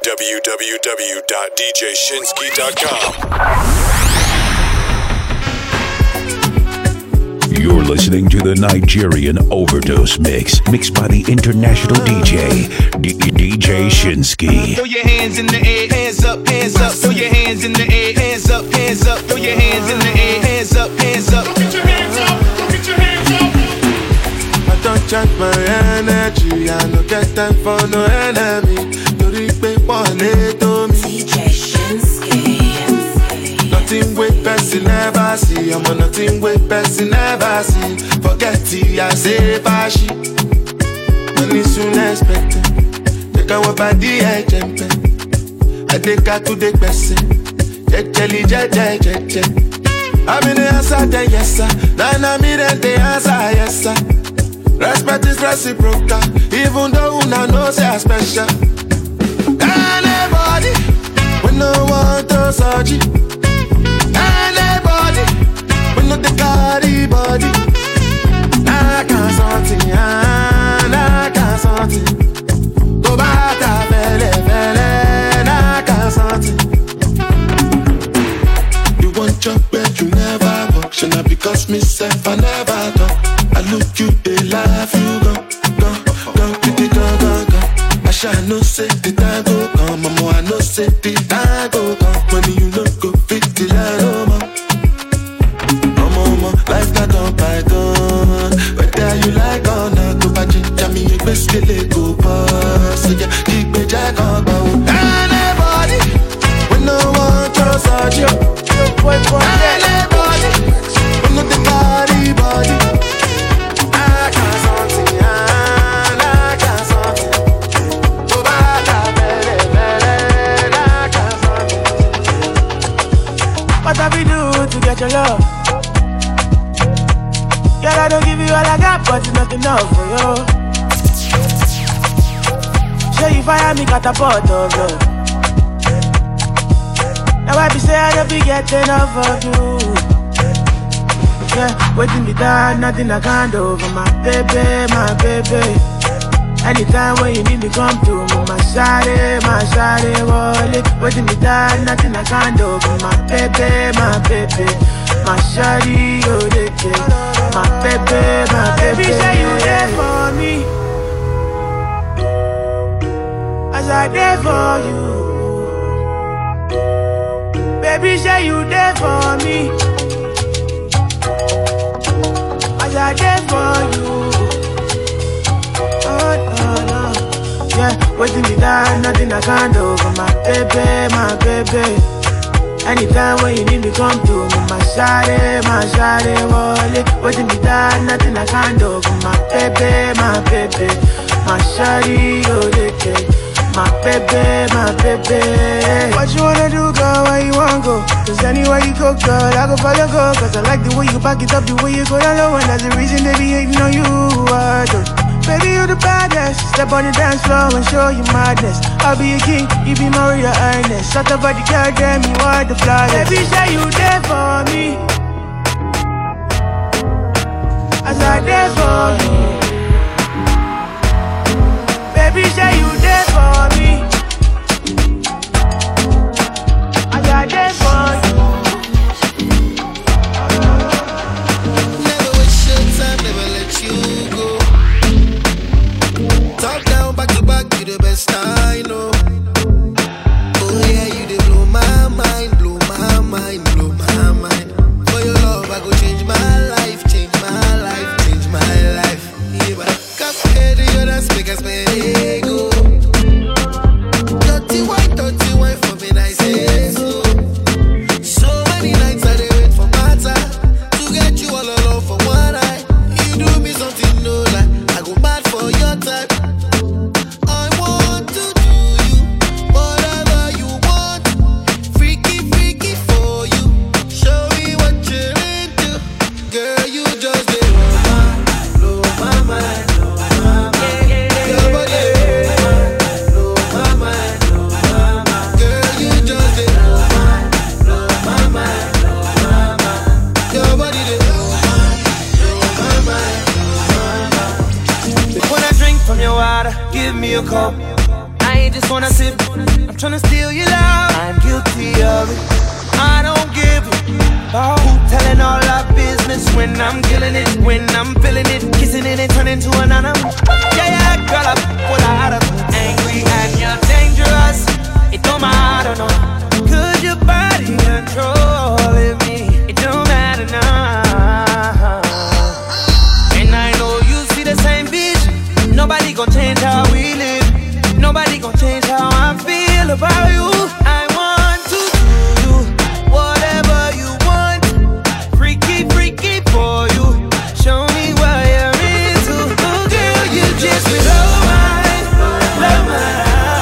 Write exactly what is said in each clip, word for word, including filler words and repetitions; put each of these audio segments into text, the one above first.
w w w dot d j shinsky dot com. You're listening to the Nigerian Overdose Mix, mixed by the international D J, D- DJ Shinsky. Throw your hands in the air, hands up, hands up. Throw your hands in the air, hands up, hands up. Throw your hands in the air, hands up, hands up. Get your hands up, get your hands up. I don't check my energy, I no get time for no enemy. To reap one to me. D J Shinsky. Nothing with person never see. I'm on nothing with person never see. Forget it, I say bashi. Money soon expected. They can walk by the edge and I take her to the person. Jet jelly, jet jet jet jet. I'm in the answer, then yes sir. Then I'm in the answer, yes sir. Respect is reciprocal, even though una know say I special. Anybody, we no want to search it. Anybody, we no the carry body. I can't something, I can't something. Go back to fele fele, I can't something. You want your bed, you never walk. Should not because myself I never talk. I look you, they laugh, you go, go, go, pretty go, go, go. I shall no say the time go come, mama, I no say the time go come. Money you no go fit the line, oh, mama. Mama, life not on Python. Whether you like or not, go back to me, you best get it go pass. So yeah, keep me jack on, go. Anybody, we no want to search you. Anybody, we no the body, body. What have we do to get your love? Girl, I don't give you all I got, but it's not enough for you. Sure you fire me, catapult of love. Now I be say I don't be getting enough of you. Yeah, waiting me down, nothing I can't do for my baby, my baby. Anytime when you need me, come to me, my shawty, my shawty, wallet. Waiting me down, nothing I can't do for my baby, my baby. My shawty, oh, they care. My baby, my baby. Baby, say you there for me. As I there for you. Baby, say you there for me. As I there for you. Yeah, waiting me down, nothing I can't do for my baby, my baby. Anytime when you need me, come to me, my shawty, my shawty, wallet. Waiting me down, nothing I can't do for my baby, my baby. My shawty, oh, they care. My baby, my baby. What you wanna do, girl, where you wanna go? Cause anywhere you go, girl, I go follow, go. Cause I like the way you back it up, the way you go down low. And that's the reason they be hating on you, I don't. Baby, you the baddest. Step on the dance floor and show you madness. I'll be a king, you be my royal highness. Shut up, body, girl, damn, you are the flyest. Baby, say you there for me. As I there for you. Baby, say you there for me. As I there for you. Never waste your time, never let you go. Top down, back to back, you the best I know. Oh yeah, you dey blow my mind, blow my mind, blow my mind. For your love, I go change my life, change my life, change my life. Yeah, but come here to your dance, make us pay go. wanna sip. I'm tryna steal your love. I'm guilty of it. I don't give it. Oh, telling all our business when I'm killing it, when I'm feeling it, kissing it and turning to an animal. Yeah, yeah, girl, I put out of angry and you're dangerous. It don't matter, no. Cause your body controlling me. It don't matter now. And I know you see the same vision. Nobody gon' change how we live. Nobody gon' change how I feel about you. I want to do you whatever you want. Freaky, freaky for you. Show me what you're into. Oh girl, you just blow my, blow my.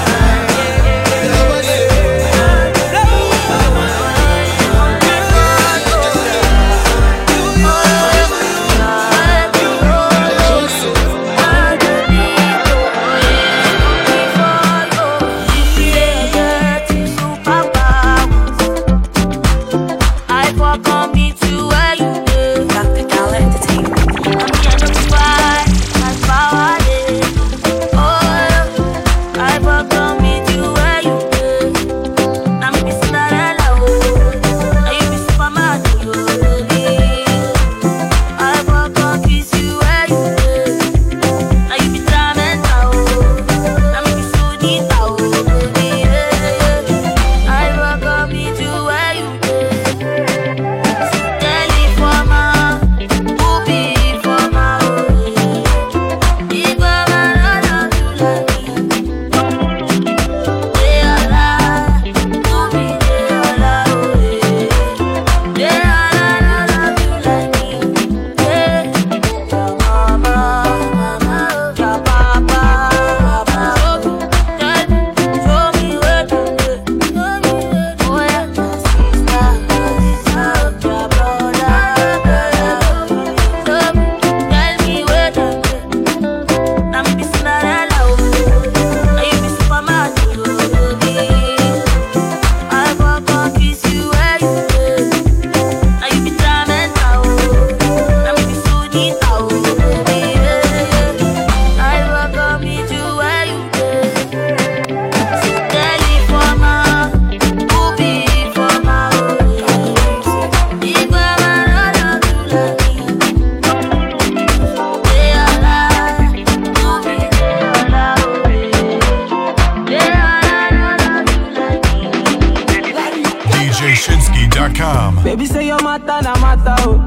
Baby say your matter na matter oh.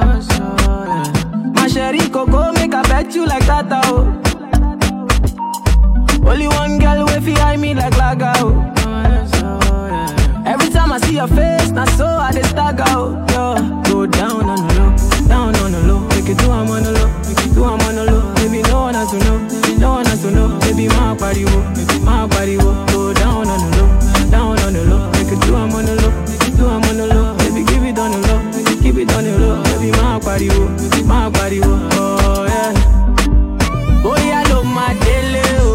My sherry coco make I bet you like that oh. Only one girl way fi eye me like laga oh. Every time I see your face, na so I dey stagger oh. Yo, go down on the low, down on the low. Make it do I'm on the low, make it do I'm on the low. Baby no one has to know, no one has to know. Baby my body wo, baby my body wo. Go down on the low, down on the low. Make it do I'm on the low, make it do I'm on the low. Baby give it on the low, keep it on the low. Baby my body wo, my body wo. Oh yeah. Oh yeah, lo my dele oh.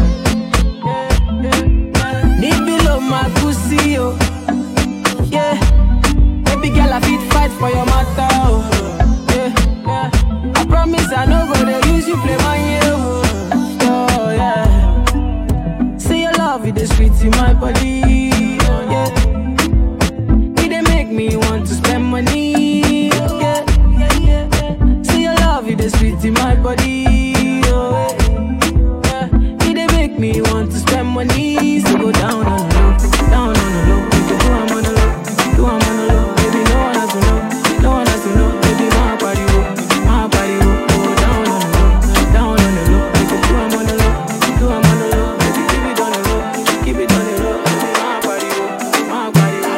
Nibi lo my pussy oh. Yeah. Baby girl I fit fight for your matter oh. Yeah. I promise I no go to use you play my year oh. Oh yeah. Say your love it is sweet in my body. Oh yeah. It dey make me want to spend money. Yeah. Say your love it is sweet in my body. Oh yeah. It dey make me want to spend money. So go down on the low, down on the low. You can do I'm on the low, do I'm on the low. Baby no one has to know, no one has to know. Baby my body wo, my body wo. Go down on the low, down on the low. You can do I'm on the low, do I'm on the low. Baby keep it on the low, keep it on the low. Baby my body wo, my body wo.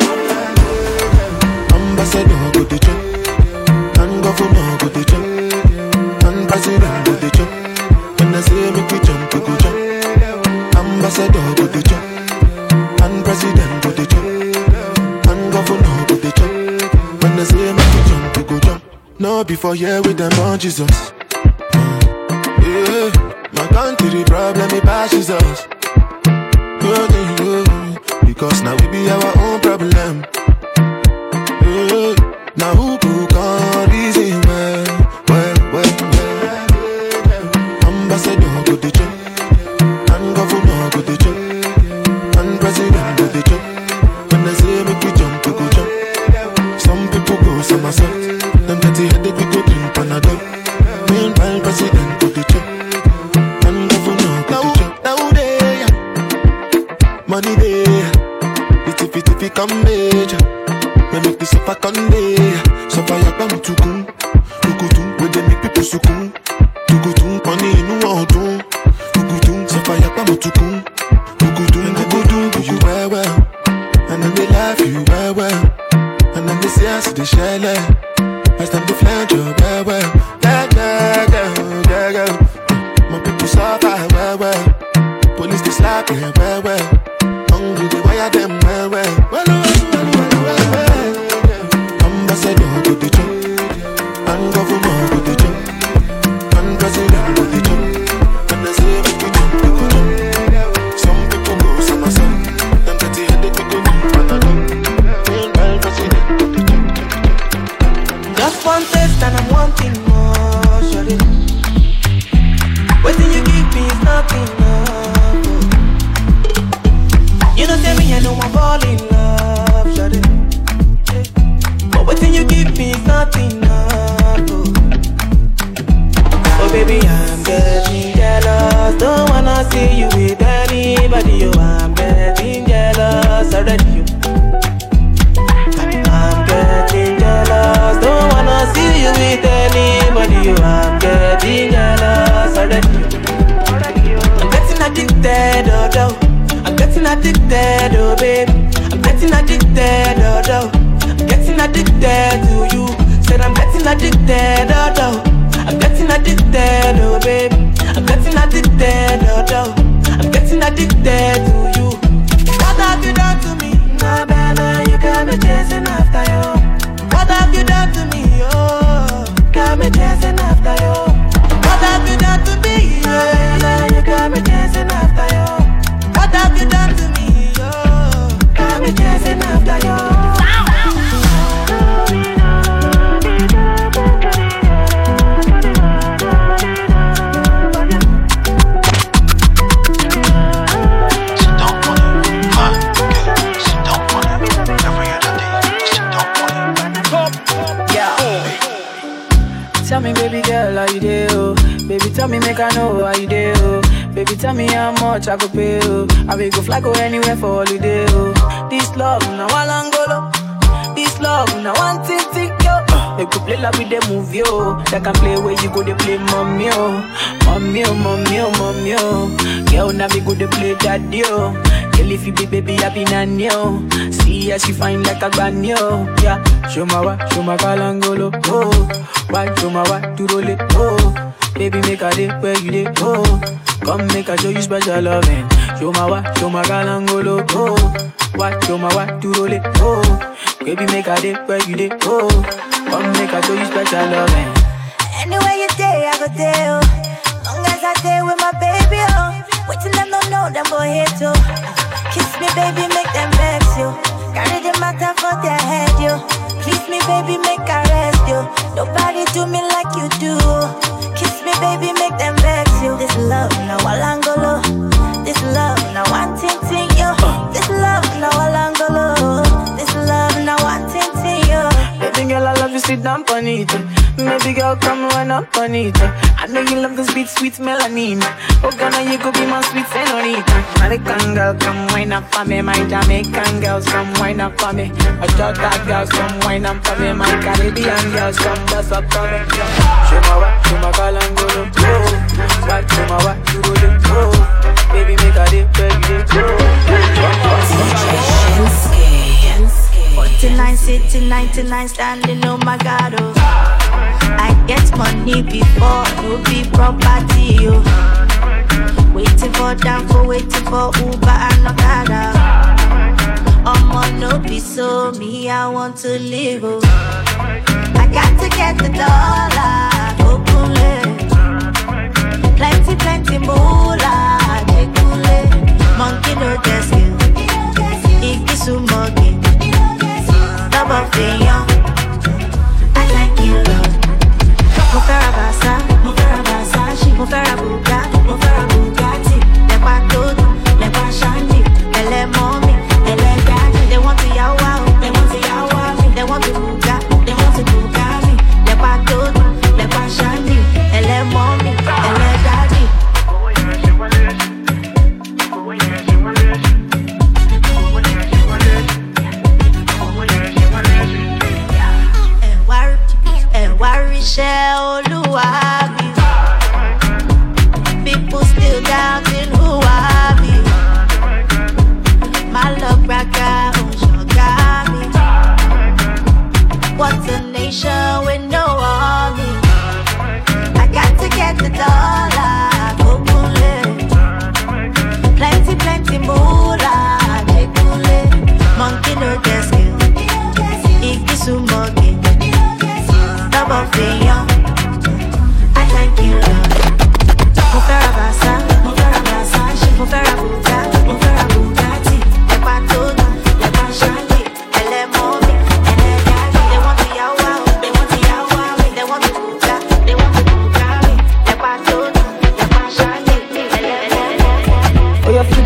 Ambassador go to chop, and governor go to chop, and president go to chop. When I say make we jump, we go jump. Ambassador go to chop, and president go to chop, and governor go to chop. When I say make we jump, we go jump. No before here with them on Jesus. Yeah, my country problem it passes us. Oh, because now we be our own problem. Yeah, now who could call reason well, well, well, well. Ambassador go to chop, and governor go to chop, money there. Little bit if it come major. Me make this up a Conde. So fire bam to kum. Tukutum, where they make people sukum. Tukutum, money in one tum. Tukutum, so fire bam to kum. Tukutum, tukutum, do you well well. And then they laugh you well well. And then they say I see the shell. I stand the flange you well well. Yeah, yeah, yeah, yeah, yeah. My people suffer well well. Police they slap yeah, well well. Hungry they wire them well well. Well well, well well, well well. Ambassador to the job. And governor to the job. And president to the job. And they say we go jump, we go jump. Some people go somersault. Them dirty headed we go jump and a jump. Well president to the job. Just one taste and I'm wanting more, shawty. Waiting you give me is not enough. You don't tell me I know I'm falling in love, shawty. But waiting you give me is not enough. Oh baby, I'm getting jealous. Don't wanna see you with anybody. Oh, I'm getting jealous already. I'm getting jealous. Don't wanna see you with anybody. Oh, I'm getting jealous already. I'm getting addicted, oh, oh. I'm getting addicted, oh, baby. I'm getting addicted, oh, oh. I'm getting addicted to you. Said I'm getting addicted, oh, oh. I'm getting addicted, oh, baby. I'm getting addicted, oh, oh. I'm getting addicted to you. What have you done to me? Nah, baby, you got me chasing after you. What have you done to me, oh? Got me chasing after you. What have you done to me, yeah? You got me chasing after you. What have you done to me, oh? Got me chasing after you. Tell me, baby girl, how you do? Oh? Baby, tell me, make I know how you do. Oh? Baby, tell me how much I could pay. Oh? I will go fly, go anywhere for holiday. Oh? This love, now I long go. This love, now one thing, thing, yo. They could play like with the movie, yo. They can play where you go, they play mommy, oh. Mommy, oh, mommy, oh, mommy, oh. Girl, now we go, they play daddy, oh. Girl, if you be baby, I be nanny, oh. See how she fine like a granny, oh. Yeah, show my wa, show my kalangolo, oh. Why, show my wa, to roll it, oh. Baby, make a day where you day, oh. Come make a show you special loving. Show my wa, show my kalangolo, oh. Why, show my wa, to roll it, oh. Baby, make a day where you day, oh. Come make a show you special loving. Anywhere you day, I go there, oh. Long as I stay with my baby, oh. Wait till them don't know, them go here too. Kiss me, baby, make them vex you. Carry the matter for their head, you. Please me, baby, make I rest you. Nobody do me like you do. Kiss me, baby, make them vex you. This love, now Walangolo. This love, now one ting ting, yo. This love, now Walangolo. This love, now one ting ting, yo. Baby girl, I love you, sit down on it. Baby girl, come run up on it. I know you love this beat, sweet melanin. Oh, Ghana, you could be my sweet senorita. American girl, come wine up for me. My Jamaican girls, come wine up for me. My Jota girls, come wine up for me. My Caribbean girls, come dance up for me. Show my wa, show my kalangolo, oh. What, show my wa, you roll it, oh. Baby, make a dip, baby, oh. forty-nine sitting, ninety-nine standing, oh my God, oh. I get money before, no be property, oh. Waiting for them for waiting for Uber and Okada. I'ma no be so me, I want to live, oh. I got to get the dollar, open it. Plenty, plenty moolah, jekule. Monkey no desk, Ikisu monkey. Double fion, I like you, love. Mo fẹ́ ra Basa, mo fẹ́ ra Versace, mo fẹ́ ra Bugatti, mo fẹ́ ra Bugatti. Lẹ́pa tó dùn, lẹ́pa ṣáńdì, ẹlẹ́ mọ́mì, ẹlẹ́ dájú. They want to yawa o, they want to yawa mi, they want to buga, they want to buga mi. Lẹ́pa tó dùn, lẹ́pa ṣáńdì, ẹlẹ́ mọ́mì, ẹlẹ́ dájú.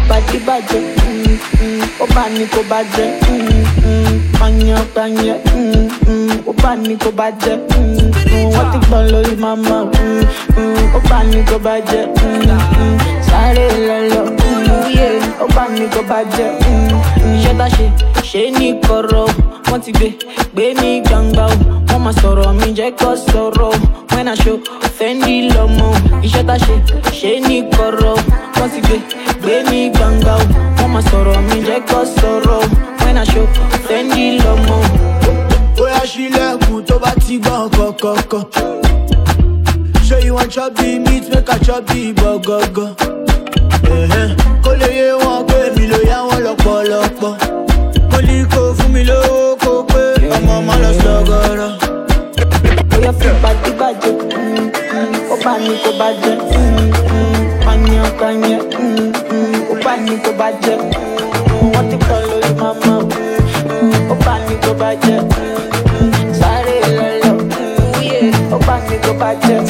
body bàjẹ́, ó bá ní kó bàjẹ́, pààyàn pààyàn, ó bá ní kó bàjẹ́, wọ́n ti gbọ́n lórí mama, ó bá ní kó bàjẹ́, sáré lọ́lọ́, ó bá ní kó bàjẹ́, iṣẹ́ tá ṣe ṣe ní kọ̀rọ̀, wọ́n ti gbé gbé ní gbangba o, wọ́n máa sọ̀rọ̀ mi jẹ́ kó sọ̀rọ̀ o, when I show Fendi lọ́mọ, iṣẹ́ tá ṣe ṣe ní kọ̀rọ̀, wọ́n ti gbé gbé ní gbangba o, wọ́n máa sọ̀rọ̀ mi jẹ́ kó sọ̀rọ̀ o, when I show Fendi lọ́mọ. Bóyá ṣílẹ̀kùn tó bá ti gbọ́n kọ̀kọ̀kọ̀. Show you want chop the meat, make I chop the burger. Kó lè yé wọn pé mi ló yá wọn lọ́pọ̀lọpọ̀. Mo ní kó fún mi lówó kó pé ọmọ ọmọ lọ sọ̀gọ̀rọ̀. Bóyá fi bàjẹ́ bàjẹ́, ó bá ní kó bàjẹ́, pààyàn pààyàn, ó bá ní kó bàjẹ́, wọ́n ti pọ̀ lórí mama, ó bá ní kó bàjẹ́, sáré lọ́lọ́, ó bá ní kó bàjẹ́.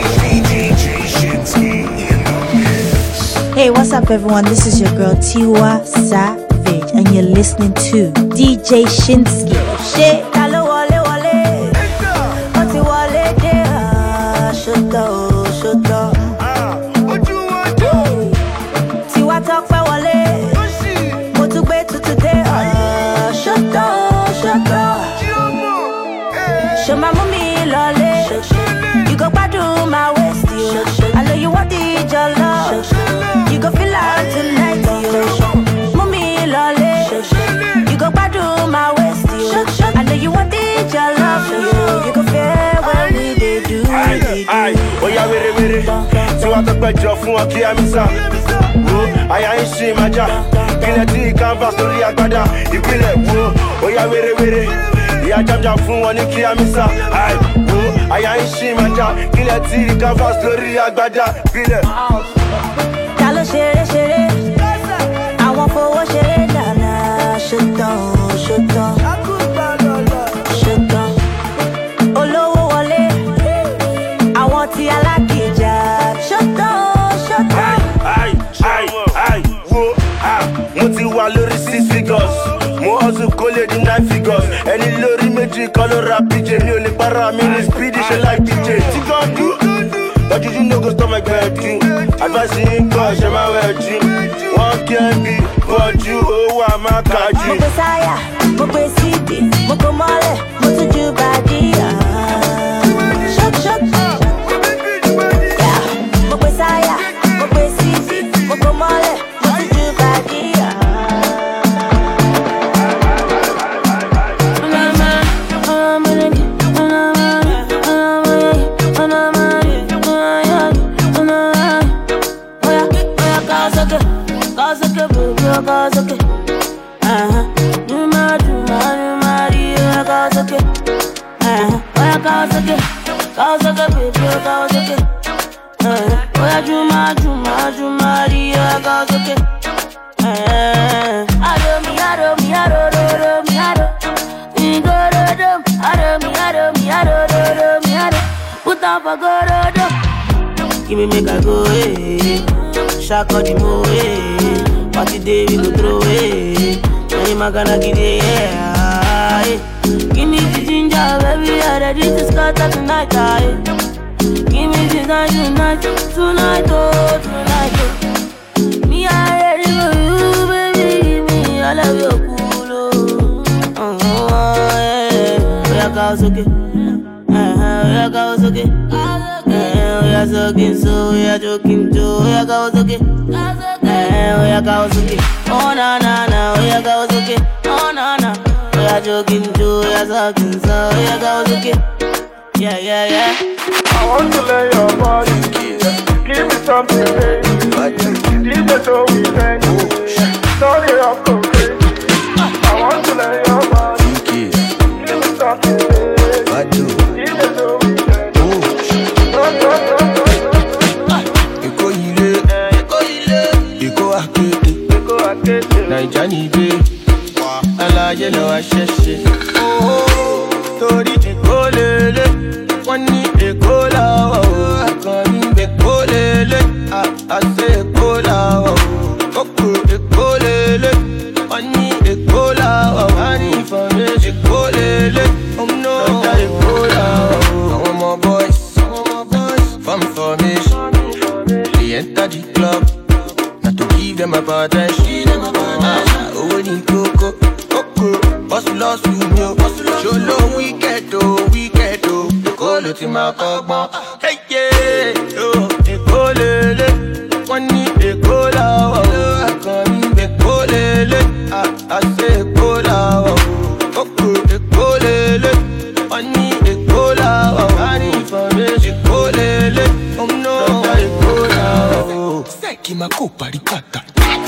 Hey, what's up, everyone? This is your girl Tiwa Savage, and you're listening to D J Shinsky. Shit, hello, wale wale, what's it wale de? Shut up, shut up. Tiwa talk for wale, go to bed to today. Shut up, shut up. Show my mommy lolly, you go back to my waist, yo. I know you want the jollof. You go feel out tonight, yo. Mommy lolly, you go back to my waist, yo. I know you want it, your love, yo. You go feel what we they do, they do. Aye, oh yeah, were were. So I talk about your phone, okay, I'm sa. I ain't see my job. Kill a tea canvas, story agbada. You kill it, oh yeah, were were. Yeah, jam jam phone, one okay, I'm sa. Aye, oh, I ain't see my job. Kill a tea canvas, story agbada. Kill it. Kalo shere shere, I want for what shere na na. Shut down, shut down, shut down. Olowo wale, I want the alakija. Shut down, shut down. Aye, aye, aye, whoa, ah. Mo ti wà lórí six figures, mo hustle kó lè di nine figures. Ẹni lórí méjì kọ́ ló ra P J, mi ò ní para mi ní speedy ṣe like D J. Tí kan dú. But you no go stop my bedroom. Advising God, share my bedroom. One can be, but you, oh, I'm a kaji. Mo pe saya, mo pe city, mo ko mole, mo tuju body. Shut, shut, yeah. Mo pe saya, mo pe city, mo ko mole, mo tuju body. Cause okay, uh-huh. Do my, do my, do my, yeah, cause okay, uh-huh. Oh yeah, cause okay, cause okay, baby, cause okay, uh-huh. Oh yeah, do my, do my, do my, yeah, cause okay, uh-huh. I do me, I do me, I do, do, do me, I do, me go do, do, I do me, I do me, I do, do, do me, I do, put up a go do, do, give me make I go, eh, shaka the mo, eh. Party day we go throw it. I'm gonna get it, yeah. Give me the ginger, baby, I'm ready to scatter tonight, aye. Give me the night, tonight, tonight, oh, tonight, oh. Me, I'm ready for you, baby, give me all of your cool, oh. Oh, yeah, yeah, cause okay. Uh-huh, yeah, cause okay. Yeah, we are talking, so we are joking, too. Yeah, cause okay. Yeah, we are cause okay. Oh, na, na, na, we are cause okay. Oh, na, na, we are joking, too. We are talking, so we are cause okay. Yeah, yeah, yeah. I want to lay your body, give me something, baby. Leave the door we can. Sorry, I'm okay. I want to lay your body, give me something, baby. Leave the door we can. Eko ile, Eko akete, Naija ni be, alaye lo asese. Oh, torí Eko lele, wọ́n ní Eko lawa o, akọrin Eko lele, a se Eko lawa o, koko Ekolele, money, Ekola, money information, Ekolele, oh no, Ekola, oh my boys, oh my boys, from information, they enter the club, not to give them a bad attention, ah, oh the coco, coco, hustle, hustle, yo, show low, we get to, we get to, Ekolo ti ma kọ́gbọ́n, hey yeah, yo, Ekolele, money, Ekola, oh, I come Ekolele, I, I say Ekola, oh, okay, Ekolele, money, Ekola, oh, money information, Ekolele, oh no, Ekola, oh, Seki makupa ripata.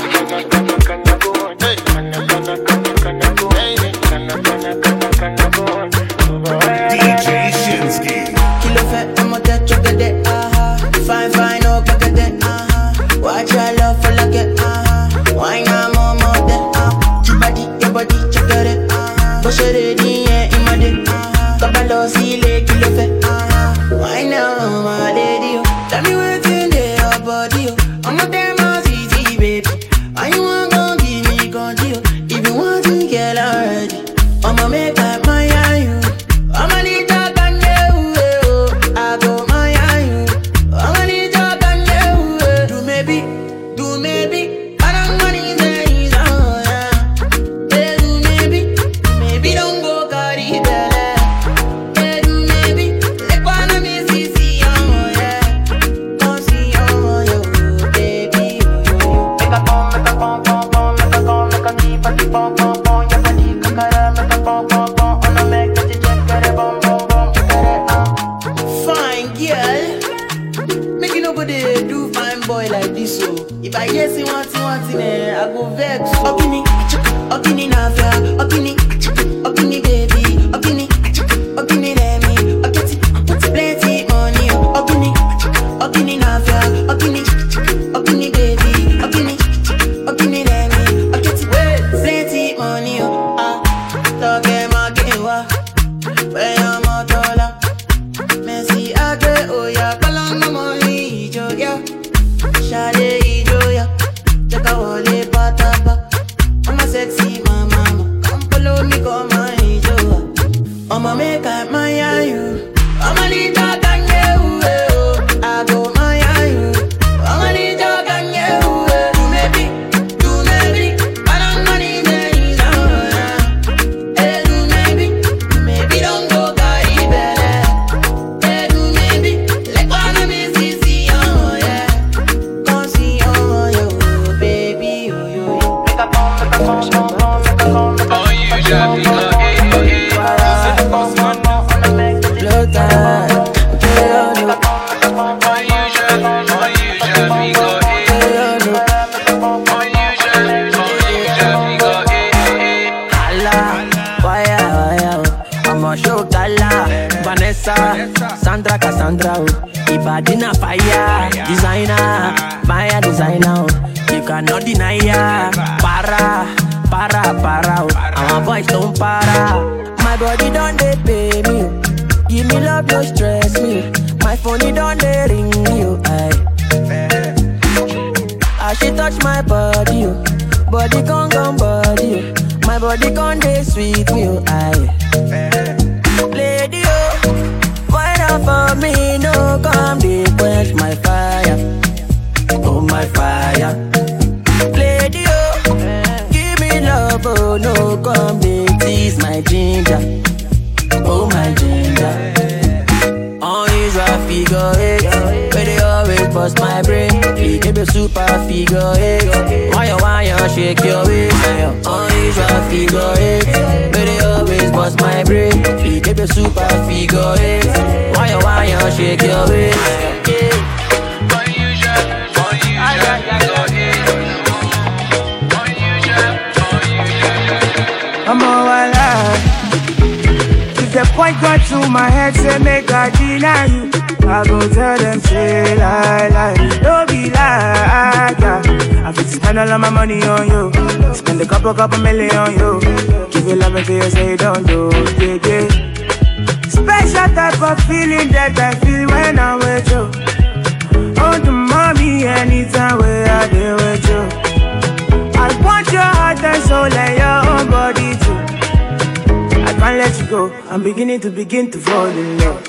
D J Shinsky. Kilo fat, I'm a touch of the day, aha. Fine, fine, oh, back at that, aha. Watch your love for like it, aha. Why not more, more than, ah. Your body, your body, check it, aha. Push it in, yeah, in my day, aha. Kabalo, see, le, kilo fat, aha. Why not, my lady, oh. Tell me what's in there, your body, oh. I'm not there, my easy, baby. Why you want gon' give me control? If you want to get already, I'ma make up my eye, you. I'ma need to can you, oh. I go my eye, you. I'ma need to can you, oh. Do maybe, do maybe. I don't want to say so, yeah. Yeah, do maybe, maybe don't go carry that. Yeah, do maybe. Like one of me see see, oh yeah. Don't see, oh yo, baby, oh yo. Make a pom, make a pom pom pom, make a pom, make a keep a keep pom pom pom. Your body kakara, make a pom pom pom. Wanna make that you check it, bom bom bom, check it out. Fine girl, make you no go dey do fine boy like this, so if I hear say one thing, one thing, eh, I go vex. Okini, okini na fair, okini, okini baby, okini, okini let me, okiti, plenty money, okini, okini na fair, okini, okini baby, okini, okini let me, okiti, plenty money, ah, talk my game, wa, where I'm a dollar, Messi agre, oh yeah, kalanga money, jo yeah, shade ijo yeah, check out all the patapa, I'm a sexy mama, come follow me, come my ijo, I'ma make up my eye, you, I'ma need to can you, oh, I go my eye, you, I'ma need to can you, oh, do maybe, do maybe, I don't know the days, oh yeah, hey, do maybe, maybe don't go carry better, hey, do maybe, like one of me see see, oh yeah, come see, oh yo, baby, oh yo, yo, make a pom, make a pom, pom, pom, make a pom, make a pom, make a pom, make a pom, blow time, okay, oh no, Vanessa, Sandra Cassandra, Ibadina fire, designer, Maya designer, you cannot deny ya. Para, para, para, our boys don't para. My body don't they pay me, give me love, don't stress me. My phone it don't they ring you, aye. As she touch my body, body con con body, my body con they sweet me, aye. Lady, oh, why not for me? No, come, they quench my fire. Oh, my fire. Lady, oh, give me love. Oh, no, come, they tease my ginger. Oh, my ginger. Unusual figure eight, where they always bust my brain. You give me super figure eight. Why you, why you shake your waist? Unusual figure eight, where they always bust my brain. You give me super figure eight. Why you, why you shake your waist? I'm all alive. If the point got to my head, say make I deny you, I go tell them, say lie, lie. Don't be like, yeah. I fit spend all of my money on you, spend a couple, couple million on you. Give you love until you say don't do, yeah, yeah. Special type of feeling that I feel when I'm with you. Oh, the mommy, anytime where I deal with you. I soul and your own body too. I can't let you go. I'm beginning to begin to fall in love.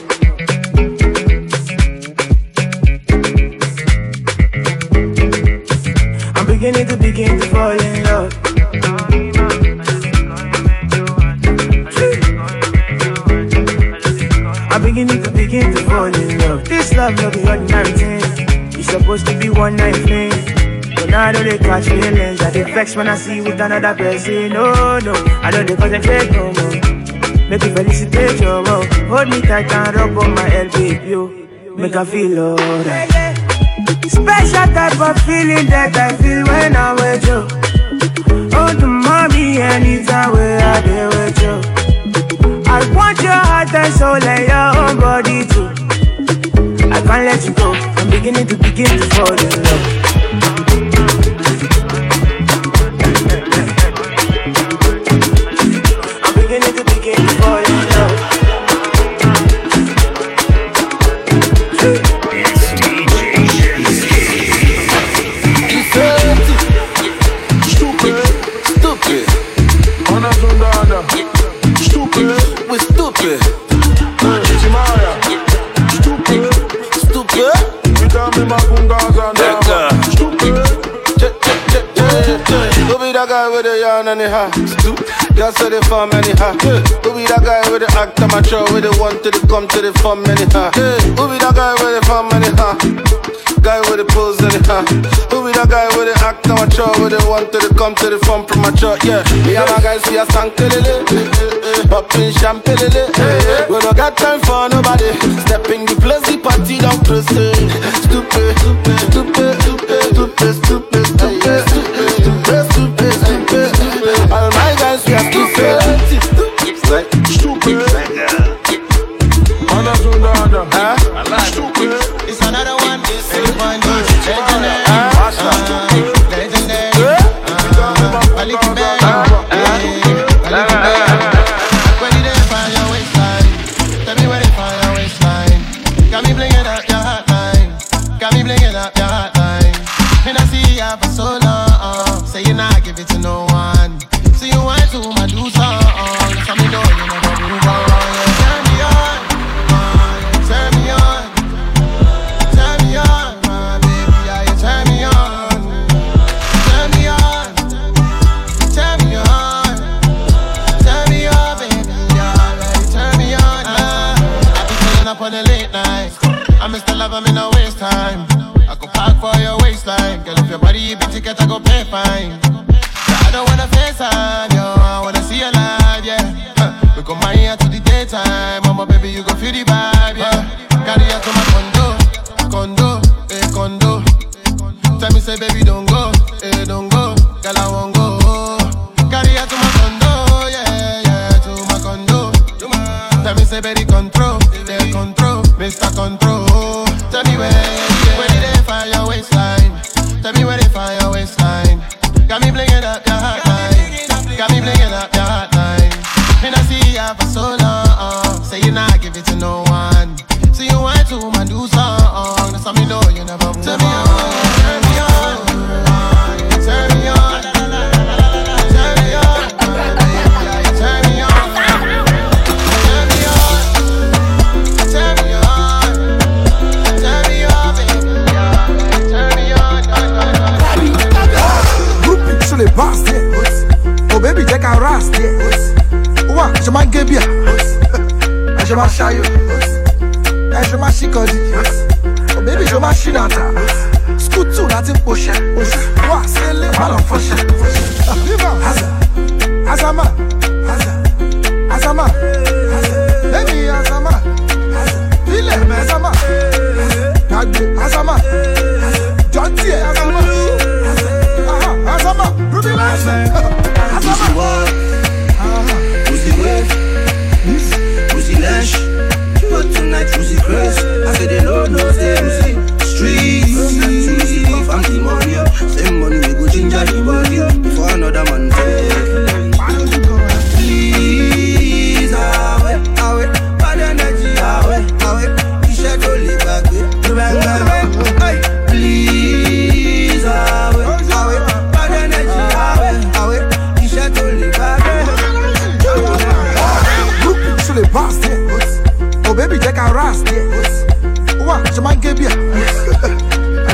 I'm beginning to begin to fall in love. I'm beginning to begin to fall in love. This love no be ordinary thing. It's supposed to be one night thing. But now I know they catch feelings. I dey vex when I see you with another person. No, no, I know they concentrate no more. Make you felicitate your love. Hold me tight and rub on my L, baby, yo. Make I feel alright. Special type of feeling that I feel when I'm with you. Oh, the mommy, anytime where I be with you. I want your heart and soul and your own body too. I can't let you go. I'm beginning to begin to fall in love. I'm beginning to begin to fall in love. It's D J Shinsky. Stupid, stupid. On a zondada. Stupid, we stupid. Chimaya. Stupid, stupid. You tell me my fungas and stupid. Check, check, check, check, check. Who be that guy with the yarn and the hat? Stupid. Just so the farm anyhow. Who be that guy with the act amateur? With the one to the come to the farm anyhow. Who be that guy with the farm anyhow? Guy with the pose anyhow. Who be that guy with the act amateur? With the one to the come to the farm premature. Yeah, me and my guys we are stankelele, popping champagne. We don't got time for nobody. Step in the place, the party don't close. Stupid, stupid, stupid, stupid, stupid, stupid, stupid, stupid, stupid, stupid. All my guys we are stupid, stupid. On a zondada, stupid. It's another one. It's one. Legendary. Legendary. When you there find your waistline, tell me where they find your waistline. Got me blinging up your hotline. Got me blinging up your hotline. And I see you for so long. Say you not give it to no one. So you want to my do song. Tell me no, you never move on. Turn me on, turn me on, turn me on, my baby. Yeah, you turn me on, turn me on, turn me on, turn me on, baby. Yeah, you turn me on. Uh, I be pulling up on the late night. I miss the love, I'm in a waste time. I go park for your waistline. Girl, if your body you be ticket, I go pay fine. I don't wanna FaceTime, yo, I wanna see you live, yeah. Huh. We go my ear to the daytime, mama, baby, you go feel the vibe, yeah. Carry her to my condo, condo, eh, condo. Tell me, say, baby, don't go, eh, don't go, girl, I won't go. Carry her to my condo, yeah, yeah, to my condo. Tell me, say, baby, control, yeah, control, Mister Control. Tell me where, yeah, where did they find your waistline? Tell me where they find your waistline. Got me blinging up your hotline. Got me blinging up your hotline. And I see you for so long. Say you not give it to no one. So you want to my do song. That's how me know you never move on. Turn me on, turn me on, turn me on, turn me on, baby, yeah, you turn me on, turn me on, turn me on, turn me on, baby, yeah, turn me on. Sur les basses, oh baby, take a rast, ouah, je m'en gué bien, je m'en chaille, je m'en chicodi, oh baby, je m'en chinata, scoutou, la team pochette, ouah, c'est les ballons fochette, Haza, Azama, Azama, baby, Azama, Vile, Azama, Azama, Jonty, Azama. Azama, Ruby Lash, Azama, Pussy Wave, Pussy Lash, but tonight Pussy Crash. I said the Lord knows the Pussy Streets, Pussy confirm the money, same money we go ginger the body before another man take. Why don't you go? Please, away, away, bad energy, away, away, you should go live back with the bang, away, please, away, away.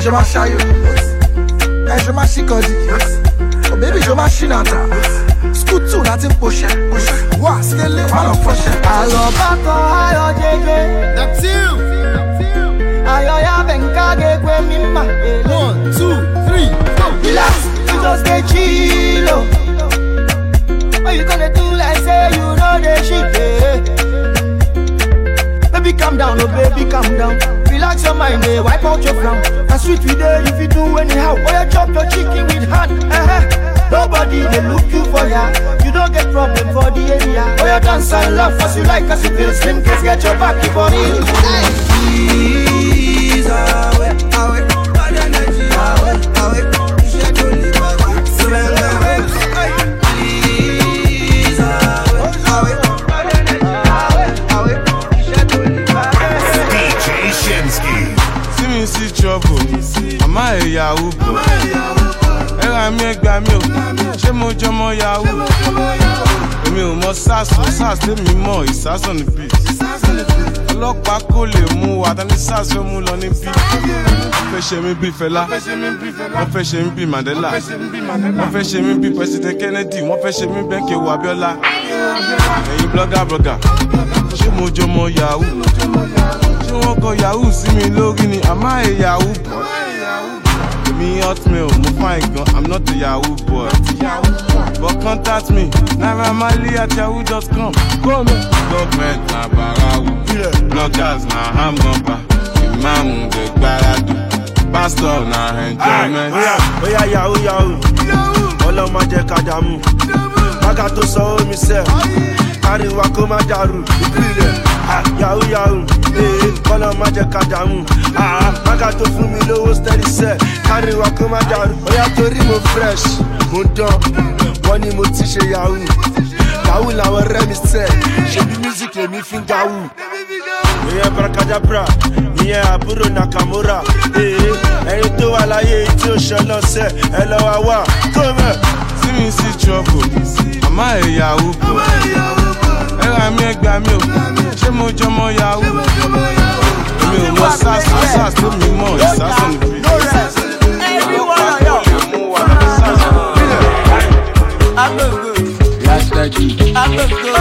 show my shy. Hey, show my shikodi. Oh, baby, show my shinata. Scoot too, that's in push it. What? Still live, man, I'm push it. I love back on high, J J. That's you. I have enkage kwe mimma. One, two, three, go. Relax, you just stay chill. What you gonna do like say you know the shit, yeah. Baby, calm down, oh baby, calm down. Relax your mind, eh, wipe out your frown. And sweet with it if you do anyhow. Or you chop your chicken with hand, uh-huh. Nobody, they look you for ya. You don't get problem for the area. Or you dance and laugh as you like, as you feel slim. Cause get your back for it. Please, away, away. Bad energy, away, away. You should only go away. Surrender, away. Please, away, away. Bad energy, away, away. You should only go away. D J Shinsky. See me see trouble. I'm a Yahoo boy. Era mi egba mi o. Ṣé mo jọmọ Yahoo? Èmi ò mọ sásùn, sásùn tèmi mọ̀ ìsásùn ní bí. Ọlọ́pàá kò lè mú wa, tani sásùn mú lọ ní bí. Wọ́n fẹ́ ṣe mí bí Fẹlá, wọ́n fẹ́ ṣe mí bí Mandela, wọ́n fẹ́ ṣe mí bí President Kennedy, wọ́n fẹ́ ṣe mí bẹ́ẹ̀ kí ewu Abiola. Ẹ̀yin blogger blogger, ṣé mo jọmọ Yahoo? Ṣé wọ́n kọ Yahoo sí mi lórí ni? Àmọ́ ẹ̀ Yahoo boy. Me hotmail, mo fine gun, I'm not a Yahoo boy. But contact me, Naira Marley at yahoo dot com. Come on. Government na barawu, bloggers na hamgamba, imam de gbaradu, pastor na enjoyment. Oya, oya Yahoo Yahoo, ọlọ́mọ jẹ́ ká dààmú. Bága tó sọ omi sẹ́, káríwá kó má dàrú. Ìpìlẹ̀ Yahoo Yahoo, ọlọ́mọ jẹ́ ká dààmú. Bága tó fún mi lówó steady sẹ́, káríwá kó má dàrú. Oya torí mo fresh, mo dán, wọ́n ní mo ti ṣe Yahoo. Yahoo làwọn ọ̀rẹ́ mi sẹ́, ṣebí music lèmi fi ń Yahoo. Ìyẹn Brakadabra, ìyẹn àbúrò Nakamura. Ẹyin tó wà láyé tí ó ṣe lọ́sẹ̀, ẹ lọ́ wá wá, kó mẹ́. See me see trouble, àmọ́ ẹ̀ Yahoo boy. Ẹ̀rọ mi ẹgbàá mi o, ṣé mo jọmọ Yahoo? Èmi ò mọ sásùn, sásùn tèmi mọ̀ ìsásùn ní bí. Ọlọ́pàá kò lè mú wa, tani sásùn mú lọ ní bí. Rastaji, Agogo,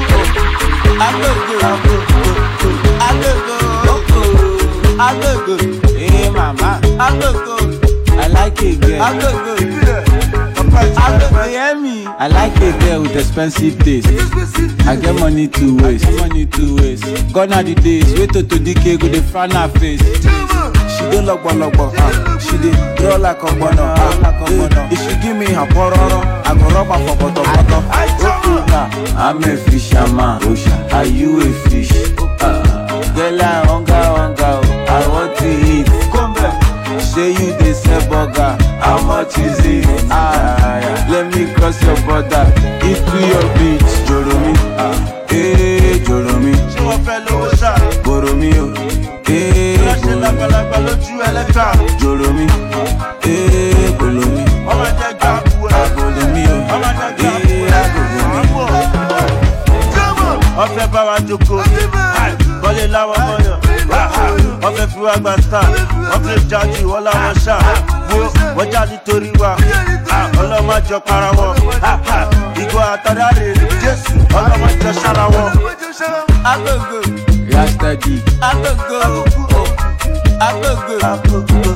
Agogo, Agogo, hey mama, Agogo, I like it girl, Agogo, Agogo, hear me. I like a girl with expensive taste. I get money to waste, money to waste. Gone are the days, wait to to decay, go the front her face. She don't look one look uh, she dey draw like a bono. Uh, if she give me her pororo, I go rub her for bottom bottom. I'm a fisherman, are you a fish? Uh, girl, I hunger, hunger, I want to eat. Come back. Say you dey sell burger, how much is it? Ah, yeah. Let me cross your border, into your beach, Joromi. Ah, hey, Joromi. Ṣé wọ́n fẹ́ lówó ṣá? Boromi o, hey, Ṣé lágbàlagbà lójú ẹlẹ́ta? Joromi, hey, Bolomi. Wọ́n máa jẹ́ gbà bú ẹ. Agolomi o, Wọ́n máa jẹ́ gbà bú hey, ẹ. Agolomi. Wọ́n fẹ́ bá wa jókòó, bọ́lé láwọn mọ́yàn. Wọ́n fẹ́ fi wá gba star, wọ́n fẹ́ jáde wọ́n láwọn ṣá. Wọ́n já nítorí wa, ọlọ́mọ jọ para wọn. Ìgò àtàrà rè é Jésù, ọlọ́mọ jọ ṣára wọn. Agogo, Rastaji, Agogo, Agogo, Agogo,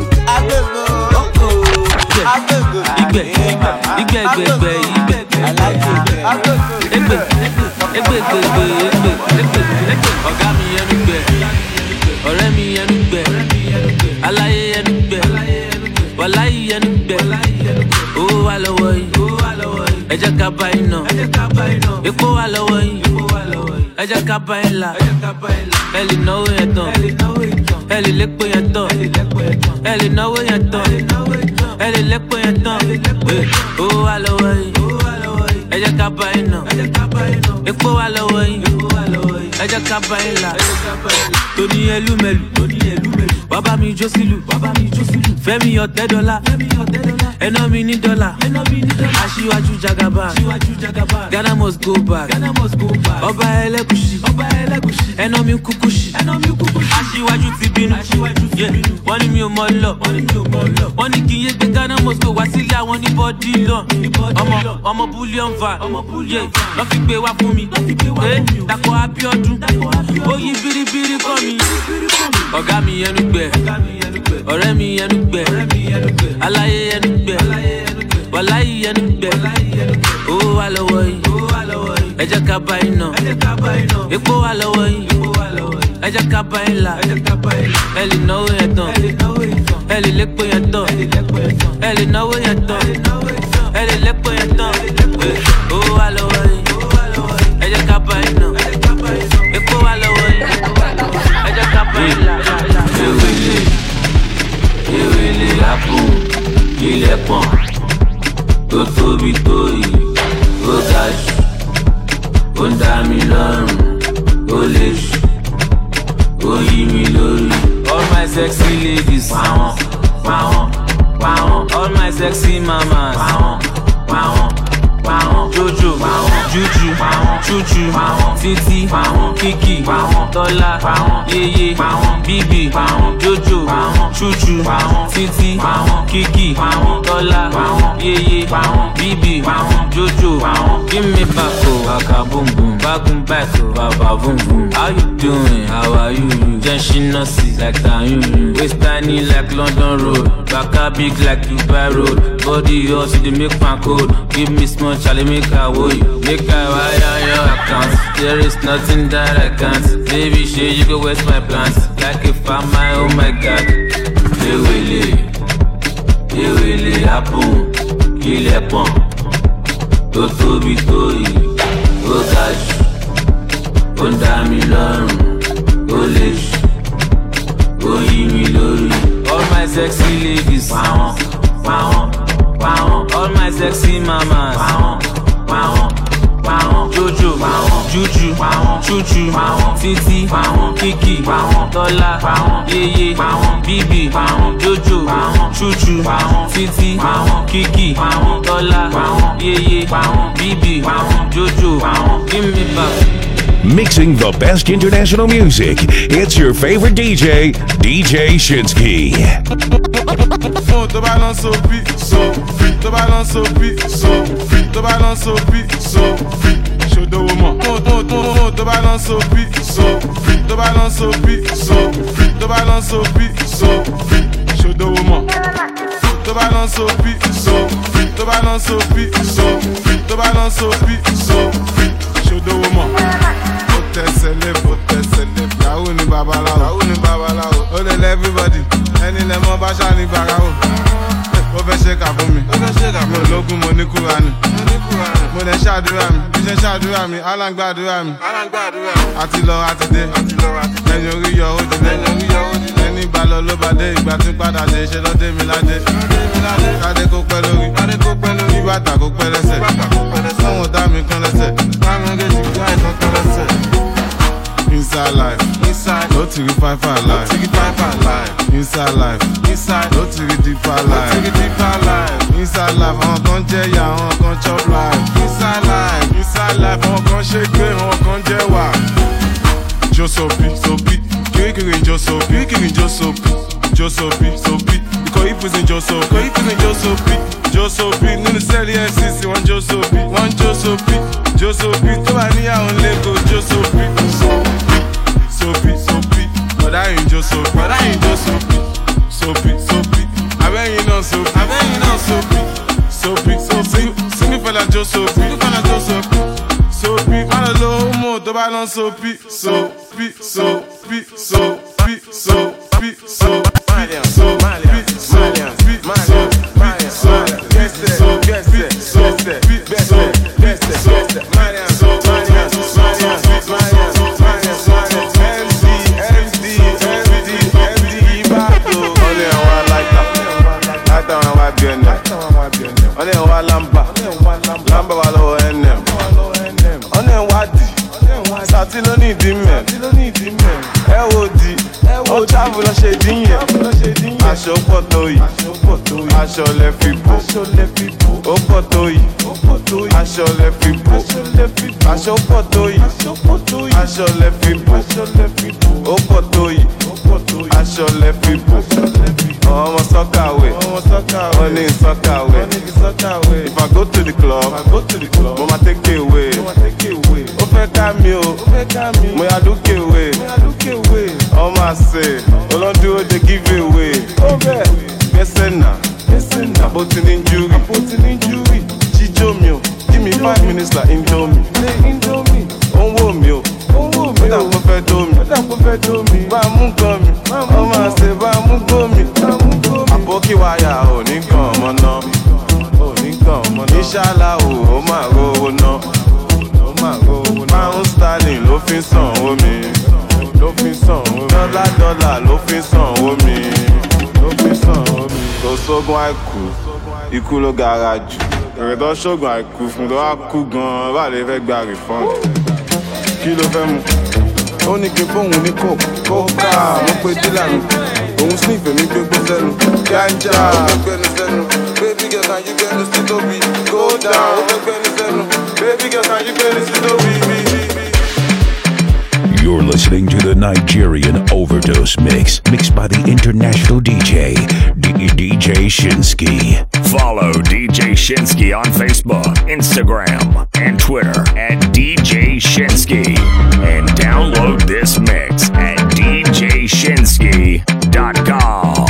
Agogo, Igbe, igbe, igbe, igbe, igbe. I like it. Agogo, Igbe, igbe, igbe, igbe, igbe, igbe. Ọ̀gá mi ẹnu gbẹ, ọ̀rẹ́ mi ẹnu gbẹ, aláyé ẹnu gbẹ, wàláyé ẹnu gbẹ. Owó wà lọ́wọ́ yìí, ẹ jẹ́ ká bá iná. Epo wà lọ́wọ́ yìí, ẹ jẹ́ ká bá ẹ̀ là. Ẹ lè náwó yẹn tán, ẹ lè lépo yẹn tán, ẹ lè náwó yẹn tán, ẹ lè lépo yẹn tán. Owó wà lọ́wọ́ yìí, ẹ jẹ́ ká bá iná. Epo wà lọ́wọ́ yìí, ẹ jẹ́ ká bá ẹ̀ là. Tóní ẹlúmẹ̀lú, Baba mi jó sílù, Fẹ́mi ọ̀tẹ́ dọ́là, ẹná mi ní dọ́là, aṣíwájú jagaba, Ghana must go back, ọba ẹlẹ́kùṣí, ẹná mi kúkúṣí, aṣíwájú ti bínú, wọ́n ní mi ò mọ lọ, wọ́n ní kí n yé gbé Ghana must go wá sílé àwọn ní bọ́dí lọ, ọmọ ọmọ bullion van, lọ́ fi gbé wá fún mi, Dàpọ̀ Abíọ́dún, ó yí biribiri kọ́ mi, ọ̀gá mi ẹnu gbẹ, ọ̀rẹ́ mi ẹnu gbẹ, aláyé ẹnu gbẹ, wàláyé ẹnu gbẹ, owó wà lọ́wọ́ yìí, ẹ jẹ́ ká bá iná, epo wà lọ́wọ́ yìí, ẹ jẹ́ ká bá ilà, ẹ lè náwó yẹn tán, ẹ lè lépo yẹn tán, ẹ lè náwó yẹn tán, ẹ lè lépo yẹn tán, owó wà lọ́wọ́ yìí, ẹ jẹ́ ká bá iná, epo wà lọ́wọ́ yìí, ẹ jẹ́ ká bá ilà. Ewele, ewele àpò, ilẹ̀ pọ̀n, tó tóbi tó yìí, ó ga jù, ó ń dá mi lọ́rùn, ó lè jù, ó yí mi lórí. All my sexy ladies, pàwọn, pàwọn, pàwọn. All my sexy mamas, pàwọn, pàwọn, pàwọn. Jojo, pàwọn, Juju, pàwọn, Chuchu, pàwọn, Titi, pàwọn, Kiki, pàwọn, Tọ́lá, pàwọn, Yeye, pàwọn, Bibi, pàwọn, Jojo, pàwọn, Chuchu, pàwọn, Titi, pàwọn, Kiki, pàwọn, Tọ́lá, pàwọn, Yeye, pàwọn, Bibi, pàwọn, Jojo, pàwọn. Give me back, oh, baka boom boom, bagun back, oh, baba boom boom. How you doing? How are you? Genshin Nasi like Tanyun, waist tiny like London Road, baka big like Dubai Road, body hot you dey make my code. Give me small Charlie, make I woe you, make I wire your account. There is nothing that I can't, baby, sure you go waste my plans. Like if I'm my, oh my God. Ewele, ewele happen, ilẹ̀ pọ̀n, tó tóbi tó yìí, ó ga jù, ó ń dá mi lọ́rùn, ó lè jù, ó yí mi lórí. All my sexy ladies, pàwọn, pàwọn, pàwọn. All my sexy mamas, pàwọn, pàwọn, pàwọn. Jojo, pàwọn, Juju, pàwọn, Chuchu, pàwọn, Titi, pàwọn, Kiki, pàwọn, Tọ́lá, pàwọn, Yeye, pàwọn, Bibi, pàwọn, Jojo, pàwọn, Chuchu, pàwọn, Titi, pàwọn, Kiki, pàwọn, Tọ́lá, pàwọn, Yeye, pàwọn, Bibi, pàwọn, Jojo, pàwọn. Give me back. Mixing the best international music. It's your favorite D J, D J Shinsky. The balance so free, so free. The balance so free, so free. The balance so free, so free. Show the woman. The balance so free, so free. The balance so free, so free. The balance so free, so free. Show the woman. The balance so free, so free. The balance so free, so free. The balance so free, so free. Show the woman. Tẹsẹlẹ fò tẹsẹlẹ yahoo ni babaláwo yahoo ni babaláwo ó lè lẹ everybody ẹni lẹ mọ bá ṣá ní barawo ó fẹ́ ṣe kà fún mi mi ò lógún mo ní Kúránì mo lè ṣàdúrà mi bí ṣe ṣàdúrà mi aláǹgbàdúrà mi àti lọ àti dé ẹ̀yìn orí yọ ó dilé ẹni bá lọ ló bá dé ìgbà tí padà dé ṣe lọ́dé mi ládé kádé kó pẹ́ lórí kí bàtà kó pẹ́ lẹ́sẹ̀ sọ́wọ́n dá mi kan lẹ́sẹ̀ bámi gé ti gbá ìtàn kan lẹ́sẹ̀. Inside life, inside, no to the five five life, no to the five five life. Inside life, inside, no to the deeper life, no to the deeper life. Inside life, on con jẹ ya, on con chop life. Inside life, inside life, on con shake me, on con jẹ wa. Just so be, so be, kiri kiri just so be, kiri just so be, just so be, so be. Because if it's in just so, because if it's in just so be, just so be. No sell the N C C, one just so be, one just so be, just so be. To any on Lego, just so be, so be, so be, so be. But I ain't just so, but I ain't just so be, so be, so be. I bet you know so, I bet you know so be, so be, so be. See me fella just so be, me fella just so be, so be. Man a low mo, to balance so be, so be, so be, so be, so be, so. Malian, so Malian, so be, so be, so get it, so get it, so be, so get it, so Malian, so Malian, so Malian, so Malian, so Malian, so M D, M D, M D, M D, Ibado. Only one like that, like that one wipe your name. Only one lamba, lamba walo N M. Only one D, Sati lo ni di men, L O D, o travel lo ṣe din yẹn. aṣọ pọ̀ tó yìí, aṣọ lẹ fi bò, ó pọ̀ tó yìí, aṣọ lẹ fi bò, aṣọ pọ̀ tó yìí, aṣọ lẹ fi bò, ó pọ̀ tó yìí, aṣọ lẹ fi bò. Ọmọ sọ́kàwé, wọ́n ní sọ́kàwé. If I go to the club, mo ma take away. Ó fẹ́ ká mi o, mo yà lókè wé. Ọmọ àṣẹ, olóńdúró dey give away. Gbẹ́sẹ̀ náà, àbótí ní júrì. Jíjó mi o, give me five minutes like Indomie. Ó ń wò mí o, ó dàpọ̀ fẹ́ dó mi. Bá a mú gan mi, ọmọ àṣẹ bá a mú gó mi. Àbókí wáyà ò ní kàn ọmọ náà. Ìṣàlá o, ó máa rówó náà. Pound sterling ló fi sàn omi. Dọ́là dọ́là ló fi sàn omi. Kò sógun àìkú, ikú ló gara jù. Èrè tó ṣógun àìkú fún tó wá kú gan-an, bá lè fẹ́ gba refund. Kí ló fẹ́ mu? Ó ní kí n fóun ní coke, kókà, mo pe dílà nù. Òun sì fẹ́ mi gbégbó sẹ́nu. Ganja, gbẹ́nu sẹ́nu. Baby girl, can you get this to me? Go down, ó fẹ́ gbẹ́nu sẹ́nu. Baby girl, can you get this to me? You're listening to the Nigerian Overdose Mix, mixed by the international D J, D- DJ Shinsky. Follow D J Shinsky on Facebook, Instagram, and Twitter at D J Shinsky. And download this mix at D J Shinsky dot com.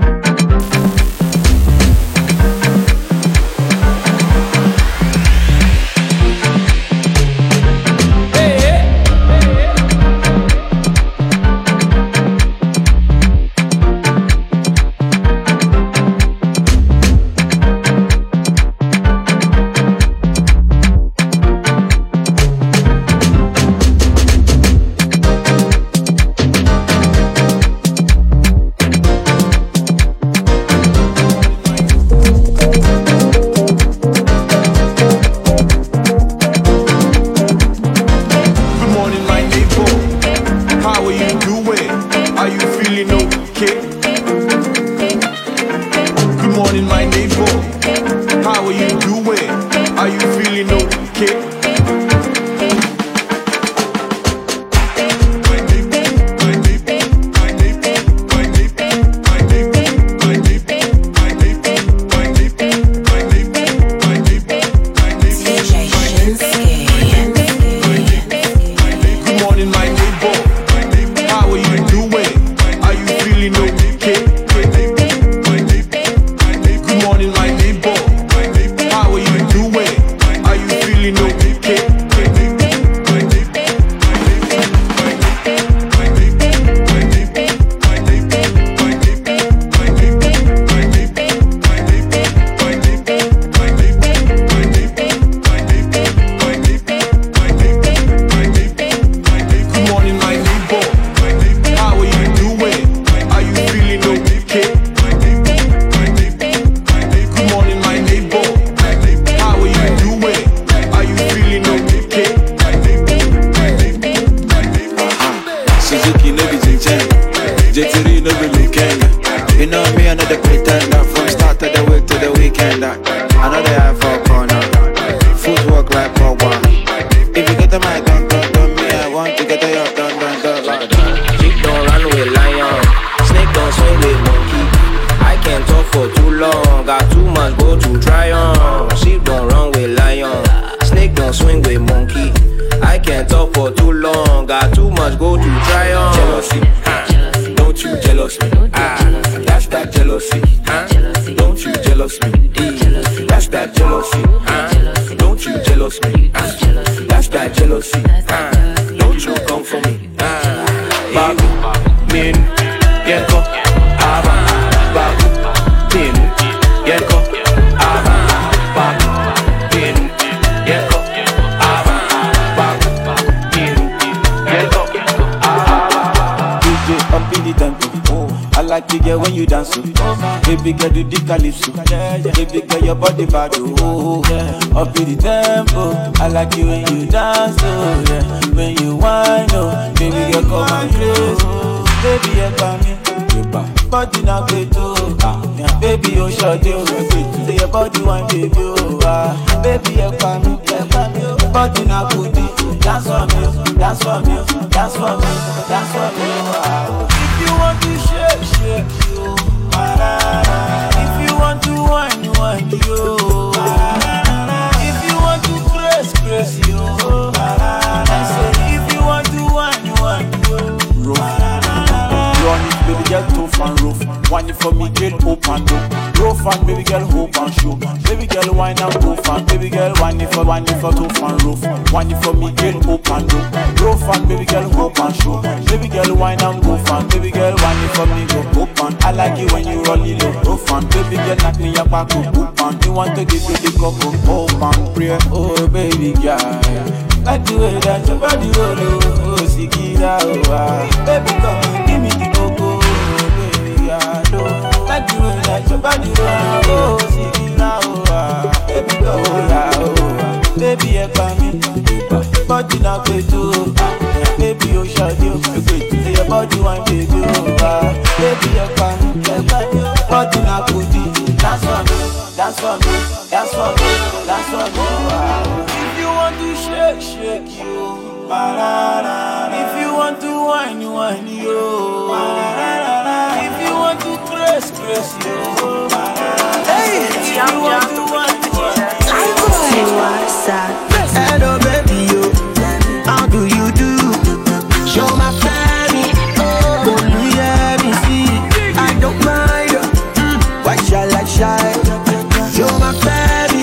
Baby girl, do the calypso. Baby girl, your body bad, oh yeah. Up in the tempo, I like you when you dance, oh yeah. When you whine, oh, baby girl, come and close. Baby, you come in, Body na beto, ah, baby oh short you, say your body one baby oh, ah, baby you come me, you come me, body na booty, dance for me, dance for me, dance for me, dance for me, ah. If you want to shake, shake you, ah, if you want to wine, wine you, ah, if you want to press, press you, ah, I say if you want to wine, wine you, run it, baby girl, tough and rough. Wine it for me, girl, open door. Rough and baby girl, hope and show. Baby girl, wine and tough and baby girl, wine it for, wine it for tough and rough. Wine it for me, girl, open door. Rough and baby girl, hope and show. Baby girl, wine and tough and baby girl, wine it for me, go open. I like it when you roll it up, rough and baby girl, knock me up back up, open. You want to give you the cup of hope and prayer, oh baby girl. Like the way that your body roll, oh, oh, Sikira, oh, ah. Baby, come and give me the cocoa, oh, baby, I know. Like the way that your body roll, oh, Sikira, oh, ah. Baby, come oh, yeah, oh, ah. Baby, I come in, body na beto, ah. Baby, oh, shut you, say your body one baby, oh, ah. Baby, I come in, body na booty, dance for me, dance for me, dance for me, dance for me, ah. If you want to shake, shake you, ba-da-da. If you want to wine, wine you, ba-da-da. If you want to press, press you, ba-da-da. Hey, if you want to wine, wine hello baby, yo, how do you do? Show my family, oh, yeah, me see. I don't mind, mm, why shall I shy? Show my family,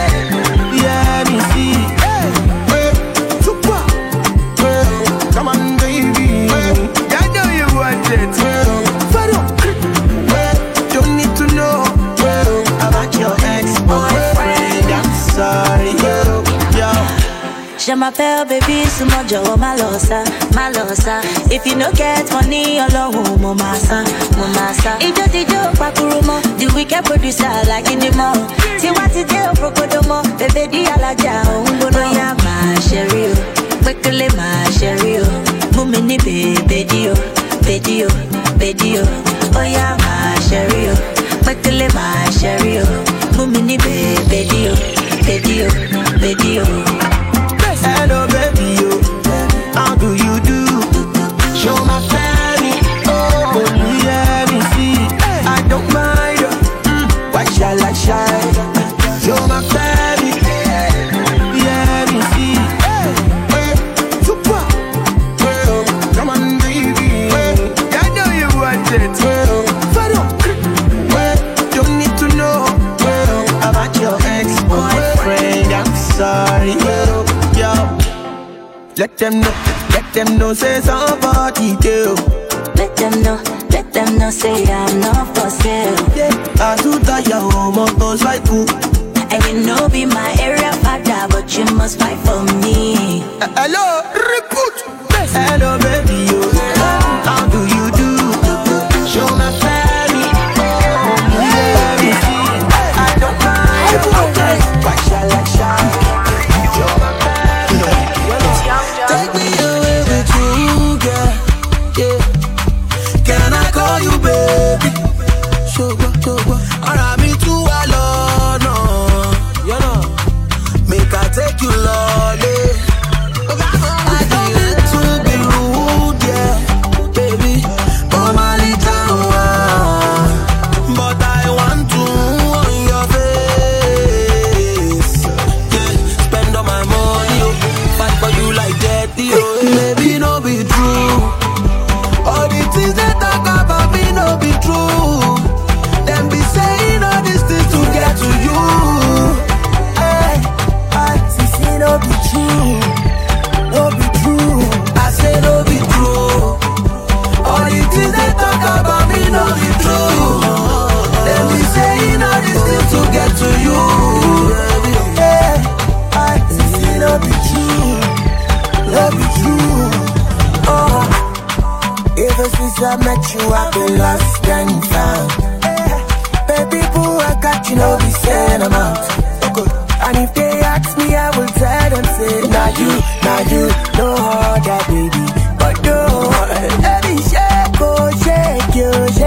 yeah, me see. Hey, super, hey, come on baby, hey, I know you want it. Follow, hey, don't need to know hey, about your ex-boyfriend. I'm sorry, yo, yo. Je m'appelle baby, c'est mon job, ma losa, ma losa. If you no get money, alone, mo massa, mo massa. Ijo tijo pakurumo, the weekend producer like in the mall. See what it do, prokodomo, baby di alaja, umbono ya ma sherry, quickly ma sherry, mumini baby dio, baby dio, baby dio. Oh ya ma sherry, quickly ma sherry, mumini baby dio, baby dio, baby dio. Hello baby, yo, how do you do? Show my family, oh, yeah, me see. I don't mind, mm, why shall I shy? Show my family, yeah, me see. Hey, super, well, come on baby, well, I know you want it. Well, follow, well, don't need to know well, about your ex-boyfriend. I'm sorry, well, yo. Let them know, let them know, say somebody do. Let them know, let them know, say I'm not for sale. Yeah, I do that, your home goes like cool. And you know be my area father, but you must fight for me. Uh, hello, report. Hello, baby, yo. How do you do? Show my family. Oh, yeah, me see. I don't mind. Okay, why shall I shine? Show my family. Take me away with you, girl. Yeah. Can I call you baby? Show what, show what? Alright, me too alone, no. You know, make I take you lolly. I don't need to be rude, yeah, baby. Oh my little one, but I want to on your face. Yeah, spend all my money, oh, fight for you like that, oh. Maybe no be true. All the things they talk about me no be true. Them be saying all these things to get to you. Hey, I see no be true, no be true. I say no be true. All the things they talk about me no be true. Them be saying all these things to get to you. Hey, I see no be true, no be true. Oh. Ever since I met you, I've been lost and found. Baby boo, I got you, know the same amount. And if they ask me, I will tell them, say, now you, now you, no other baby, but no. Baby, shake, oh, shake, you, shake.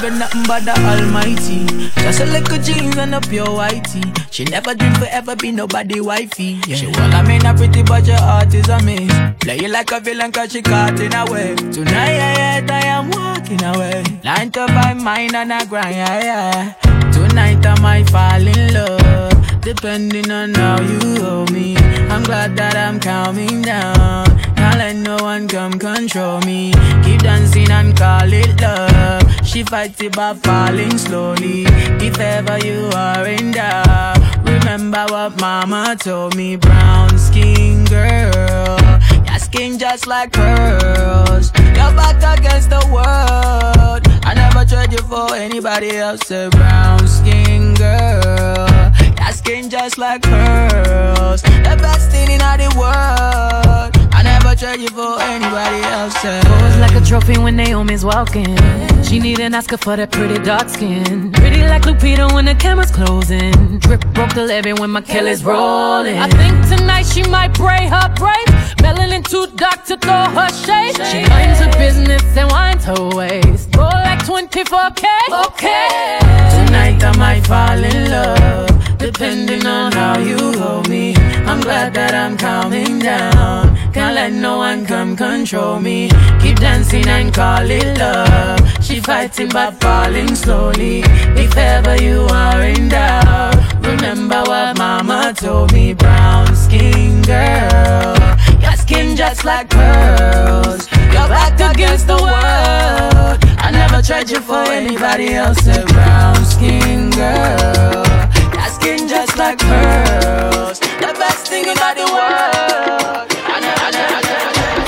with nothing but the Almighty. Just a little jeans and a pure whitey. She never dream forever be nobody wifey. Yeah. She well, I mean, a pretty but your heart is a miss. Play you like a villain cause she caught in a way. Tonight, yeah, yeah, I am walking away. Nine to five, mine and I grind, yeah, yeah. Tonight I might fall in love, depending on how you hold me. I'm glad that I'm calming down. Can't let no one come control me. Keep dancing and call it love. She fights it by falling slowly. If ever you are in doubt, remember what mama told me. Brown skin girl, your skin just like pearls. Your back against the world. I never trade you for anybody else. A brown skin girl, your skin just like pearls. The best thing in the world. I never trade you for anybody else. Pose like a trophy when Naomi's walking. She need an Oscar for that pretty dark skin. Pretty like Lupita when the camera's closing. Drip broke the levee when my Kelly's rolling. I think tonight she might braid her braids. Melanin too dark to throw her shade. She minds her business and winds her waist. Roll like twenty-four K. Okay. Tonight I might fall in love, depending on how you hold me. I'm glad that I'm calming down. Can't let no one come control me. Keep dancing and call it love. She fighting but falling slowly. If ever you are in doubt, remember what mama told me. Brown skin girl, your skin just like pearls. Your back against the world. I never tried you for anybody else. A brown skin girl, your skin just like pearls. The best thing in the world. I never, I never, I never.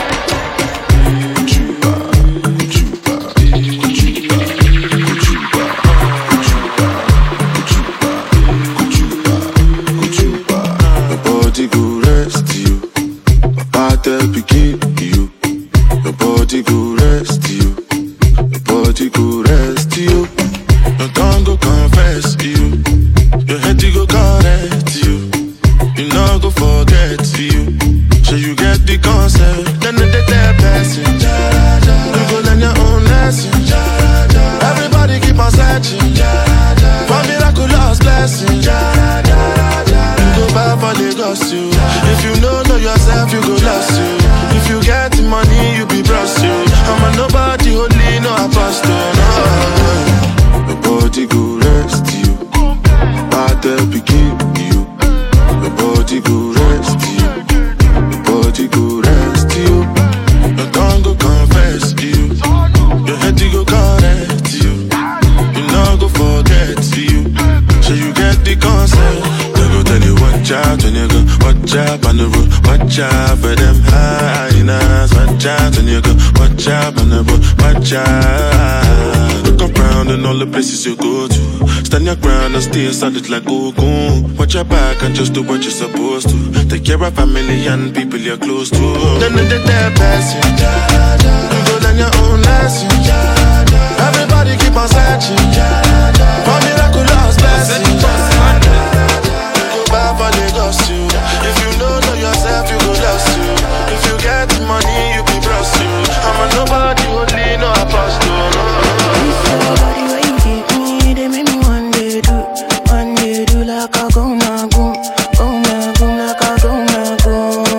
Nobody go rest you. Body begin you. Nobody go rest you. Nobody go rest you. Your tongue go confess you. Your head go correct you. You know go forget you. So you get the concept. Then the dead person. You go learn your own lesson. Everybody keep on searching for miraculous blessings. You go back for Lagos you. If you know know yourself, you go lost you. If you get the money, you be prostitute. I'm a nobody, only no apostle. No. Nobody go rest you. Body begin you. Nobody go rest you. Nobody go rest you. Your tongue go confess you. Your head go correct you. You know go forget you. So you get the concept. They go tell you watch out when you go. Watch out on the road. Watch out for them hyenas. Watch out when you go. Watch out on the road. Watch out. Look around and all the places you go to. Stand your ground and stay solid like Ogun. Watch your back and just do what you're supposed to. Take care of family and people you're close to. Then the dead person. You go learn your own lesson. Everybody keep on searching for miraculous blessings. You go back for Lagos you. If you know know yourself, you go lost you. If you get the money, you be prostitute. I'm a nobody, only no apostle. This body where you give me, they make me one day do, one day do like a go na go, go na go like a go na go.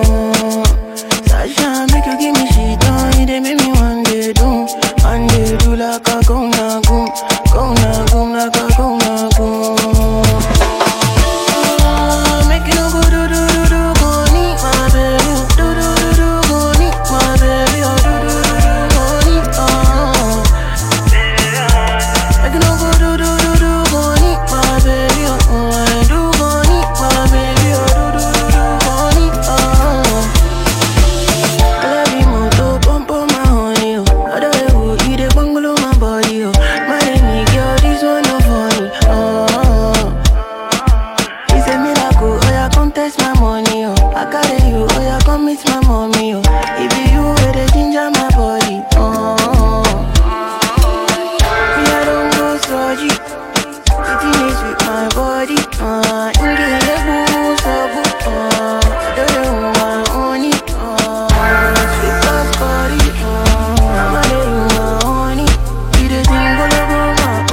Sasha make you give me shit on, they make me one day do, one day do like a go na go, go na go like a go na go. Make you go do do do do go need my baby, do do do do go need my baby, oh do do do do go need oh. Make you no go do do do do go need my baby, oh I do go need my baby, oh do do do do go need oh. I love you more to pump on my honey, oh. I don't know who eat it, bungalow my body, oh. My name girl, this one no funny, oh. It's a miracle, oh yeah, come test my money, oh. I carry you, oh yeah, come meet my mommy, oh. It be you where they ginger my body, oh. Me I don't go surgery, sitting is with my body, uh. You get a boo, so boo, uh. I don't know who I own it, uh. Sweet ass body, uh. I'm a day you my honey. You the thing go go my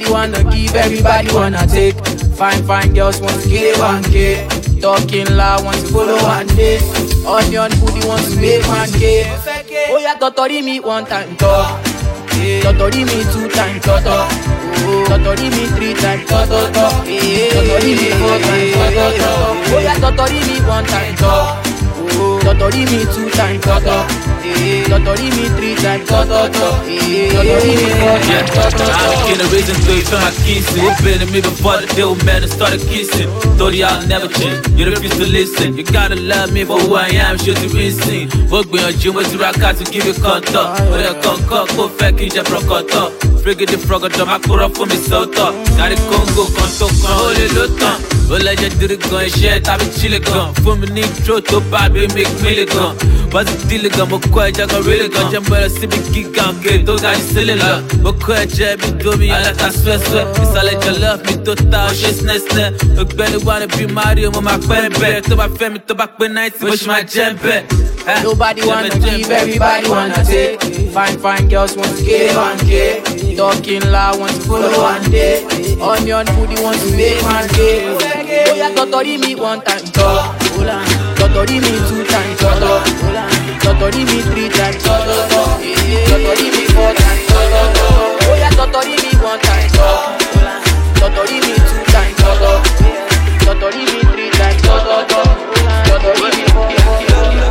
Everybody wanna give, everybody wanna take. Fine, fine girls want to get one K. Talking loud, want to follow one day. Onion booty wants to make one K. Oh yeah, totori me one time, talk. Totori me two times, toto. Totori me three times, toto. Totori me four times, toto. Oh yeah, totori me one time, talk. Totori me two times, toto. Totori me three times, toto. Totori me four times, toto. I'm getting a reason to feel my kissing. You've been to me before the deal man and started kissing. Thought y'all never change. You refuse to listen. You gotta love me for who I am. Should you insane? Work me on gym with the rock out to give you contact. But I can't cock, go fake in your brocoto. Frigate the frog, I'm a cura for me so tough. Got it Congo, conto, con, holy luton. Well, I just did it gun, shit, I've been chilling gun. For me, need throw to baby, make milligan. But the deal gun, but quite I got really gun. Jump by a civic geek and get those guys selling love. But quite jabby, do me, I let us sweat, sweat. It's all like you love me, to town, she's nest. Look, Benny wanna be Mario, with my baby. To my family, to back when nights, wish my jam back. Nobody wanna give, everybody wanna take. Fine, fine girls want to get one K. Talking loud, want to follow one day. Onion booty want to make one K. Oh yeah, totori me one time, talk. Totori me two times, toto. Totori me three times, toto. Totori me four times, toto. Oh yeah, totori me one time, talk. Totori me two times, toto. Totori me three times, toto. Totori me four times, toto.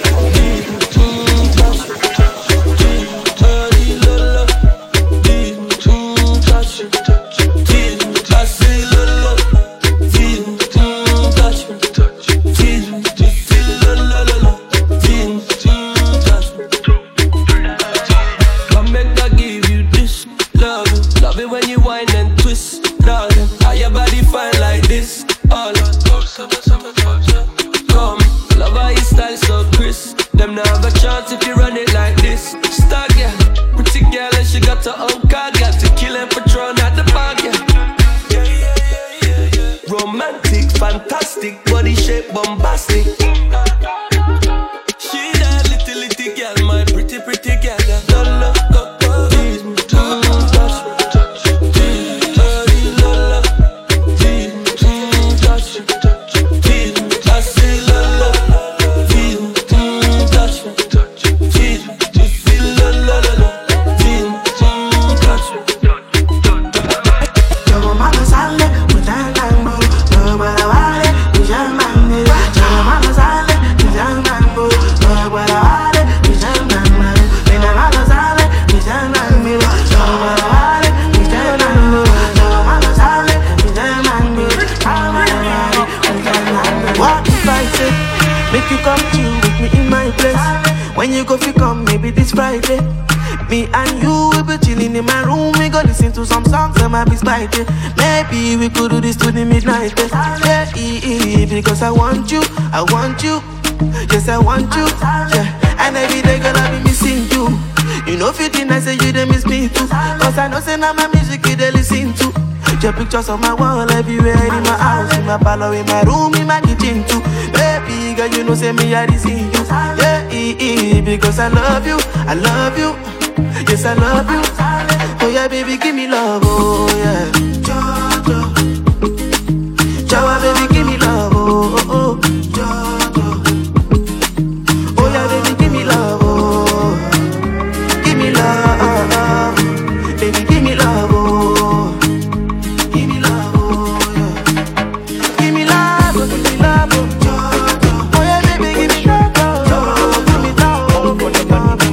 If you run it like this, star girl, pretty girl, and she got her own car, got to kill and Patron at the bar, yeah. Romantic, fantastic, body shape bombastic. She that little little girl, my pretty pretty girl. Lola, go go, tease me, touch me, touch me, tease me, Lola, tease me, touch me, tease me, I say Lola, tease me, touch me. When you go fi come, maybe this Friday. Me and you will be chilling in my room. We go listen to some songs that might be spicy. Maybe we could do this to the midnight. Yeah, because I want you, I want you. Yes, I want you. Yeah, and every day gonna be missing you. You know, fifteen, I say you they miss me too. Cause I know say now my music you they listen to. Your pictures on my wall everywhere, in my house, in my parlor, in my room, in my kitchen too. Baby girl, you know say me I see you. Yeah, because I love you, I love you. Yes, I love you. Oh yeah, baby, give me love, oh yeah. Jojo, Jawa, baby, give me love, oh oh oh. Jojo, oh yeah, baby, give me love, oh. Give me love, baby, give me love, oh. Give me love, oh yeah. Give me love, oh, give me love, oh. Jojo, oh yeah, baby, give me love, oh. Give me love, oh, give me love, oh.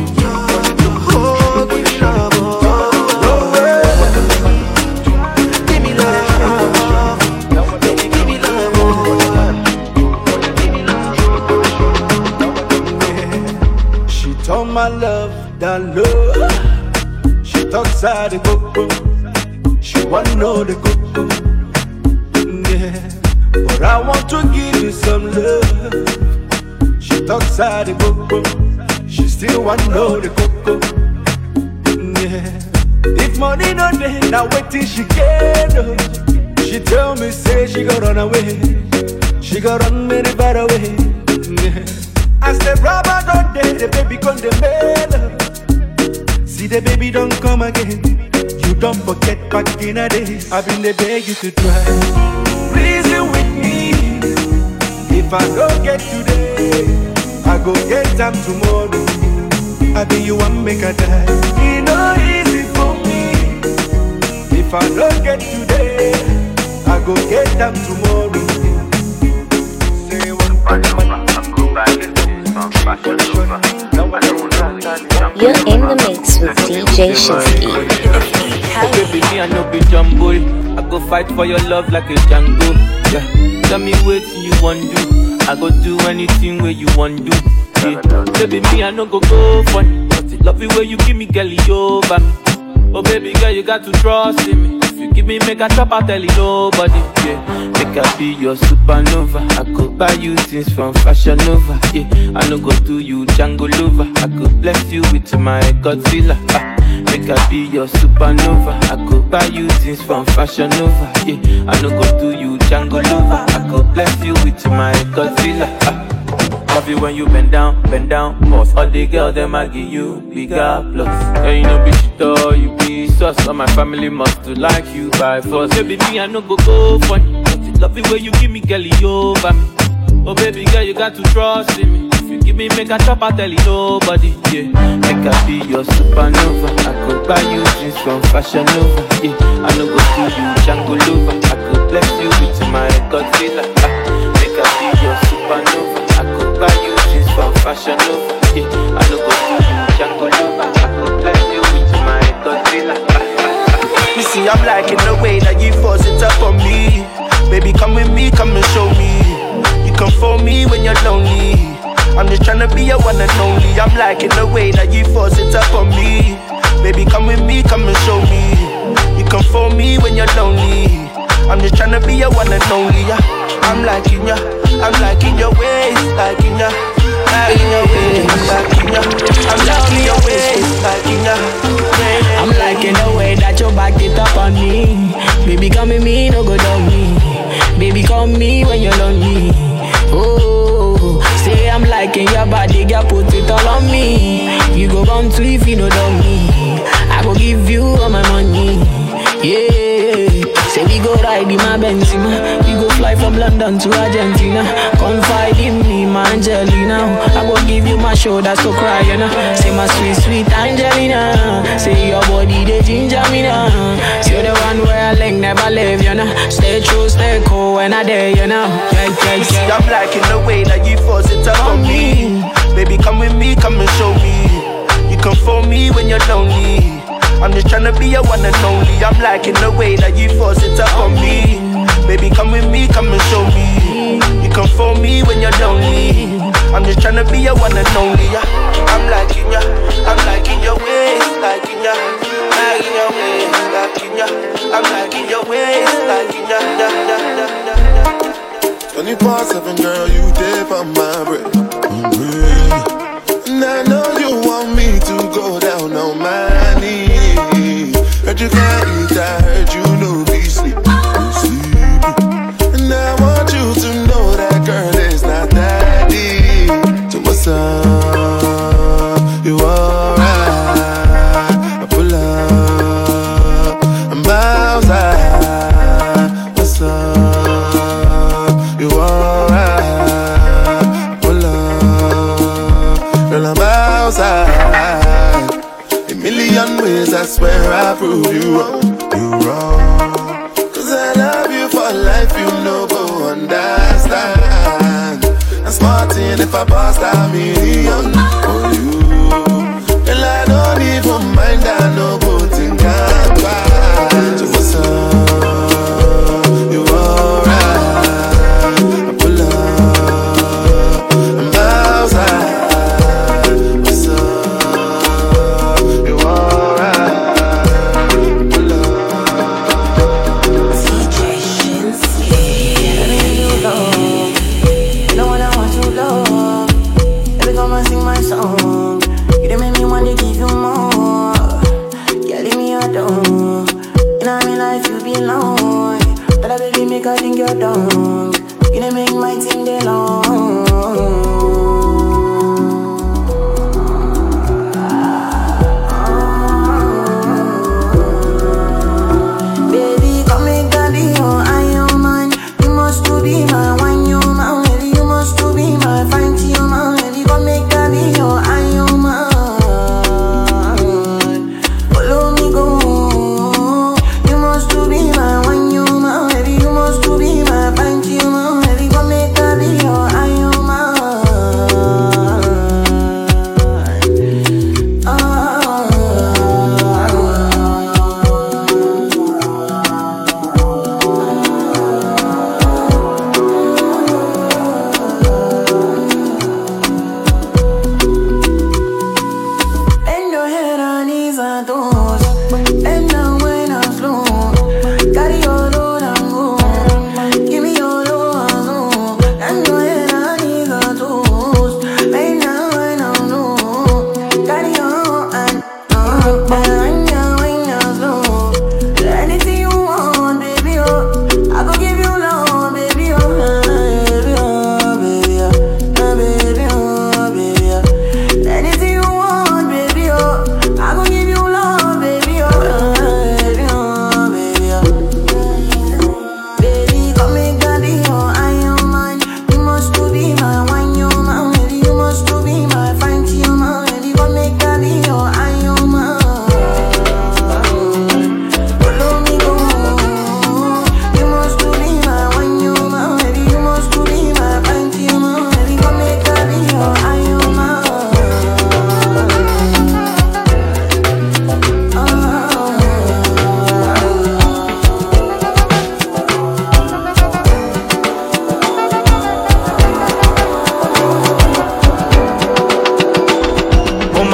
My love, down low. She talks out the coco. She wanna know the coco. Yeah, but I want to give you some love. She talks out the coco. She still wanna know the coco. Yeah, if money no day, now wait till she get up. She tell me say she gon' run away. She gon' run very far away. Yeah. As the rubber don't dead, the baby come the mail. See the baby don't come again. You don't forget back in the days. I've been the beg you to try. Reason with me. If I don't get today, I go get them tomorrow. I be you one make a die. It no easy for me. If I don't get today, I go get them tomorrow. Say one part of my You're in the mix with D J Shinsky. Oh baby, me I no be jumbo. I go fight for your love like a Django. Yeah, tell me what you want do. I go do anything where you want do. Yeah, baby, me I no go go funny. Love you where you give me girlie over. Oh baby girl, you got to trust in me. If you give me make a chop, I'll tell you nobody. Yeah, make I be your supernova. I could buy you things from Fashion Nova. Yeah, I no go do you Django lover. I could bless you with my Godzilla. Ah, make I be your supernova. I could buy you things from Fashion Nova. Yeah, I no go do you Django lover. I could bless you with my Godzilla. Ah, love you when you bend down, bend down, boss. All the girls, them I give you bigger plus. Yeah, you know, bitch, though, you be sus. All my family must to like you by force. Baby, me, I no go go funny. Love you when you give me girlie over me. Oh, baby girl, you got to trust in me. If you give me make a chop, I'll tell you nobody. Yeah, make I be your supernova. I could buy you things from Fashion Nova. Yeah, I no go do you Django lover. I could bless you with my Godzilla. Ah, make I be your supernova. I could buy you things from Fashion Nova. Yeah, I no go do you Django lover. I could bless you with my Godzilla. You see, I'm liking the way that you force it up on me. Baby, come with me, come and show me. You come for me when you're lonely. I'm just tryna be your one and only. I'm liking the way that you force it up on me. Baby, come with me, come and show me. You come for me when you're lonely. I'm just tryna be your one and only. Yeah. I'm liking ya, I'm liking your ways, liking ya, liking your ways, liking ya. I'm liking your ways, liking ya. I'm liking the way that you back it up on me. Baby, come with me, no go down me. Baby, call me when you're lonely. Oh, say I'm liking your body, girl, put it all on me. You go bound to if you know don't me. I go give you all my money. Yeah, say we go ride in my Benzema. We go fly from London to Argentina. Confide in me, my Angelina. I go give you my shoulder, so cry, you know. Say my sweet, sweet Angelina. Say your body, they ginger me now. Say the one where I like never leave, you know. Stay true, stay cool when I dare, you know. Yeah, yeah, yeah. See, I'm liking the way that you force it up on me. Baby, come with me, come and show me. You come for me when you're lonely. I'm just tryna be your one and only. I'm liking the way that you force it up on me. Baby, come with me, come and show me. You come for me when you're lonely. I'm just tryna be your one and only. Yeah. I'm liking ya, I'm liking your ways, liking ya, liking your ways, liking ya. I'm liking your ways, liking ya, ya, ya, ya, ya. twenty-four seven, girl, you dip on my bread. And I know you want me to go down on my knees. Heard you can't eat, I heard you know be sleep, sleep. And I want you to know that girl is not that deep. So what's up? You alright? I pull up, I'm outside. What's up? You alright? I pull up, girl, I'm outside. A million ways, I swear I prove you wrong, you wrong. Cause I love you for life, you know, go understand. I'm smarting if I bust a million for you. Girl, I don't even mind, I know good thing can't buy. So what's up? You alright? I pull up, I'm outside. Song.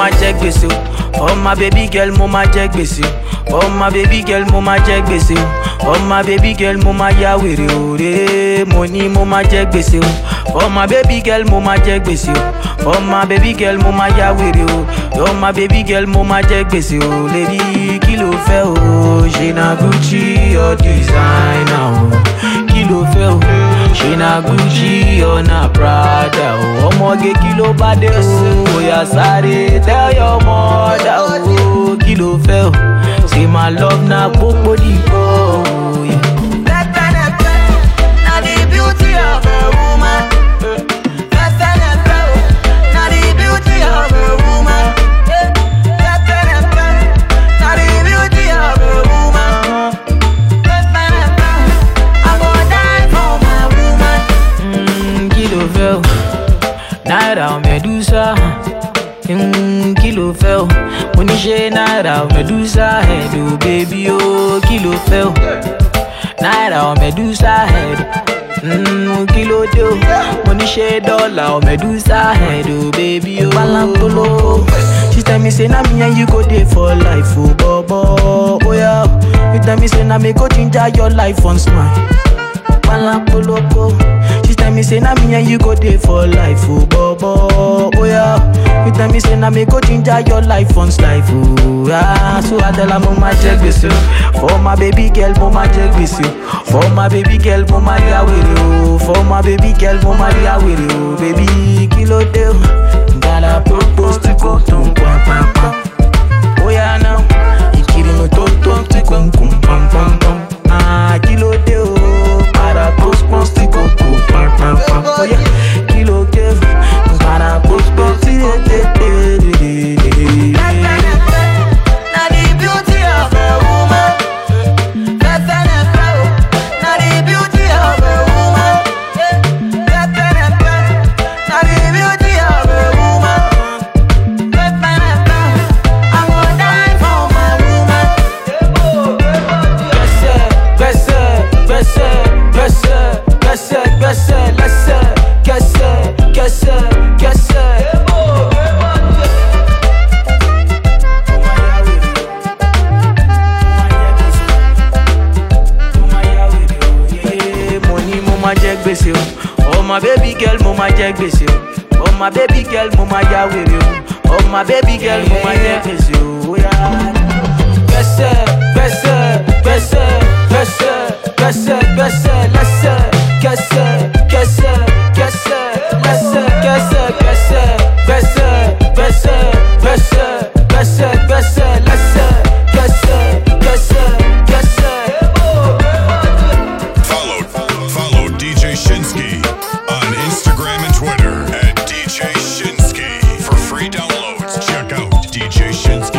ma jẹ gbèsè o. For my baby girl, mo ma jẹ gbèsè o. For my baby girl, mo ma jẹ gbèsè o. For my baby girl, mo ma ya wèrè o re. Mo ní mo ma jẹ gbèsè o. For my baby girl, mo ma jẹ gbèsè o. For my baby girl, mo ma ya wèrè o. For my baby girl, mo ma jẹ gbèsè o. Lady, kí ló fẹ́ o? Ṣé na Gucci or designer o? Kí ló fẹ́ o? Ṣé na Gucci or na Prada o? Ọmọge kí ló bá dé o? Oya sáré tell your mother o. Kí ló fẹ́ o? Say my love na gbogbo dìbò o. Now the beauty of a woman. Now the beauty of a woman. Now the beauty of a woman. I go die for my woman. Mm, kí ló fẹ́ o? Naira Medusa. Mm, kí ló fẹ́ o? Mo ní ṣe Naira Medusa head o baby o. Kí ló fẹ́ o? Naira Medusa head. Mm, kí ló dé o? Mo ní ṣe dollar Medusa head o baby o. Balantolo. She tell me say na me and you go dey for life o bobo. Oh yeah. You tell me say na me go ginger your life on smile. Balantolo. She tell me say na me and you go dey for life o bobo. Oh yeah. You tell me say na me go ginger your life on life o. Ah, so I tell her mo ma jẹ gbèsè o. For my baby girl mo ma jẹ gbèsè o. For my baby girl mo ma ya wèrè o. For my baby girl mo ma ya wèrè o. Baby kí ló dé o? Gotta propose to go tum pam pam pam. Oh yeah now. Ìkiri mi tó tó tí kò ń kùn pam pam pam. Ah, kí ló dé o? Para postpone tí kò kùn pam pam pam. Oh yeah, kí ló dé o? Para postpone tí kò dé dé dé dé dé. Now the beauty of a woman. Now the beauty of a woman. Now the beauty of a woman. I go die for my woman. Gbèsè, gbèsè, gbèsè, gbèsè, gbèsè, gbèsè, gbèsè, gbèsè, gbèsè, gbèsè. Mo ní mo ma jẹ gbèsè o. Oh my baby girl, mo ma jẹ gbèsè o. Oh my baby girl, mo ma ya wèrè o. Oh my baby girl, mo ma jẹ gbèsè o. Gbèsè, gbèsè, gbèsè, gbèsè, gbèsè, gbèsè, lẹ́sẹ̀, gbèsè, gbèsè, gbèsè, lẹ́sẹ̀, gbèsè, gbèsè, gbèsè, gbèsè, gbèsè, gbèsè, gbèsè, lẹ́sẹ̀, gbèsè, gbèsè, gbèsè. Follow, follow D J Shinsky on Instagram and Twitter at D J Shinsky. For free downloads, check out D J Shinsky.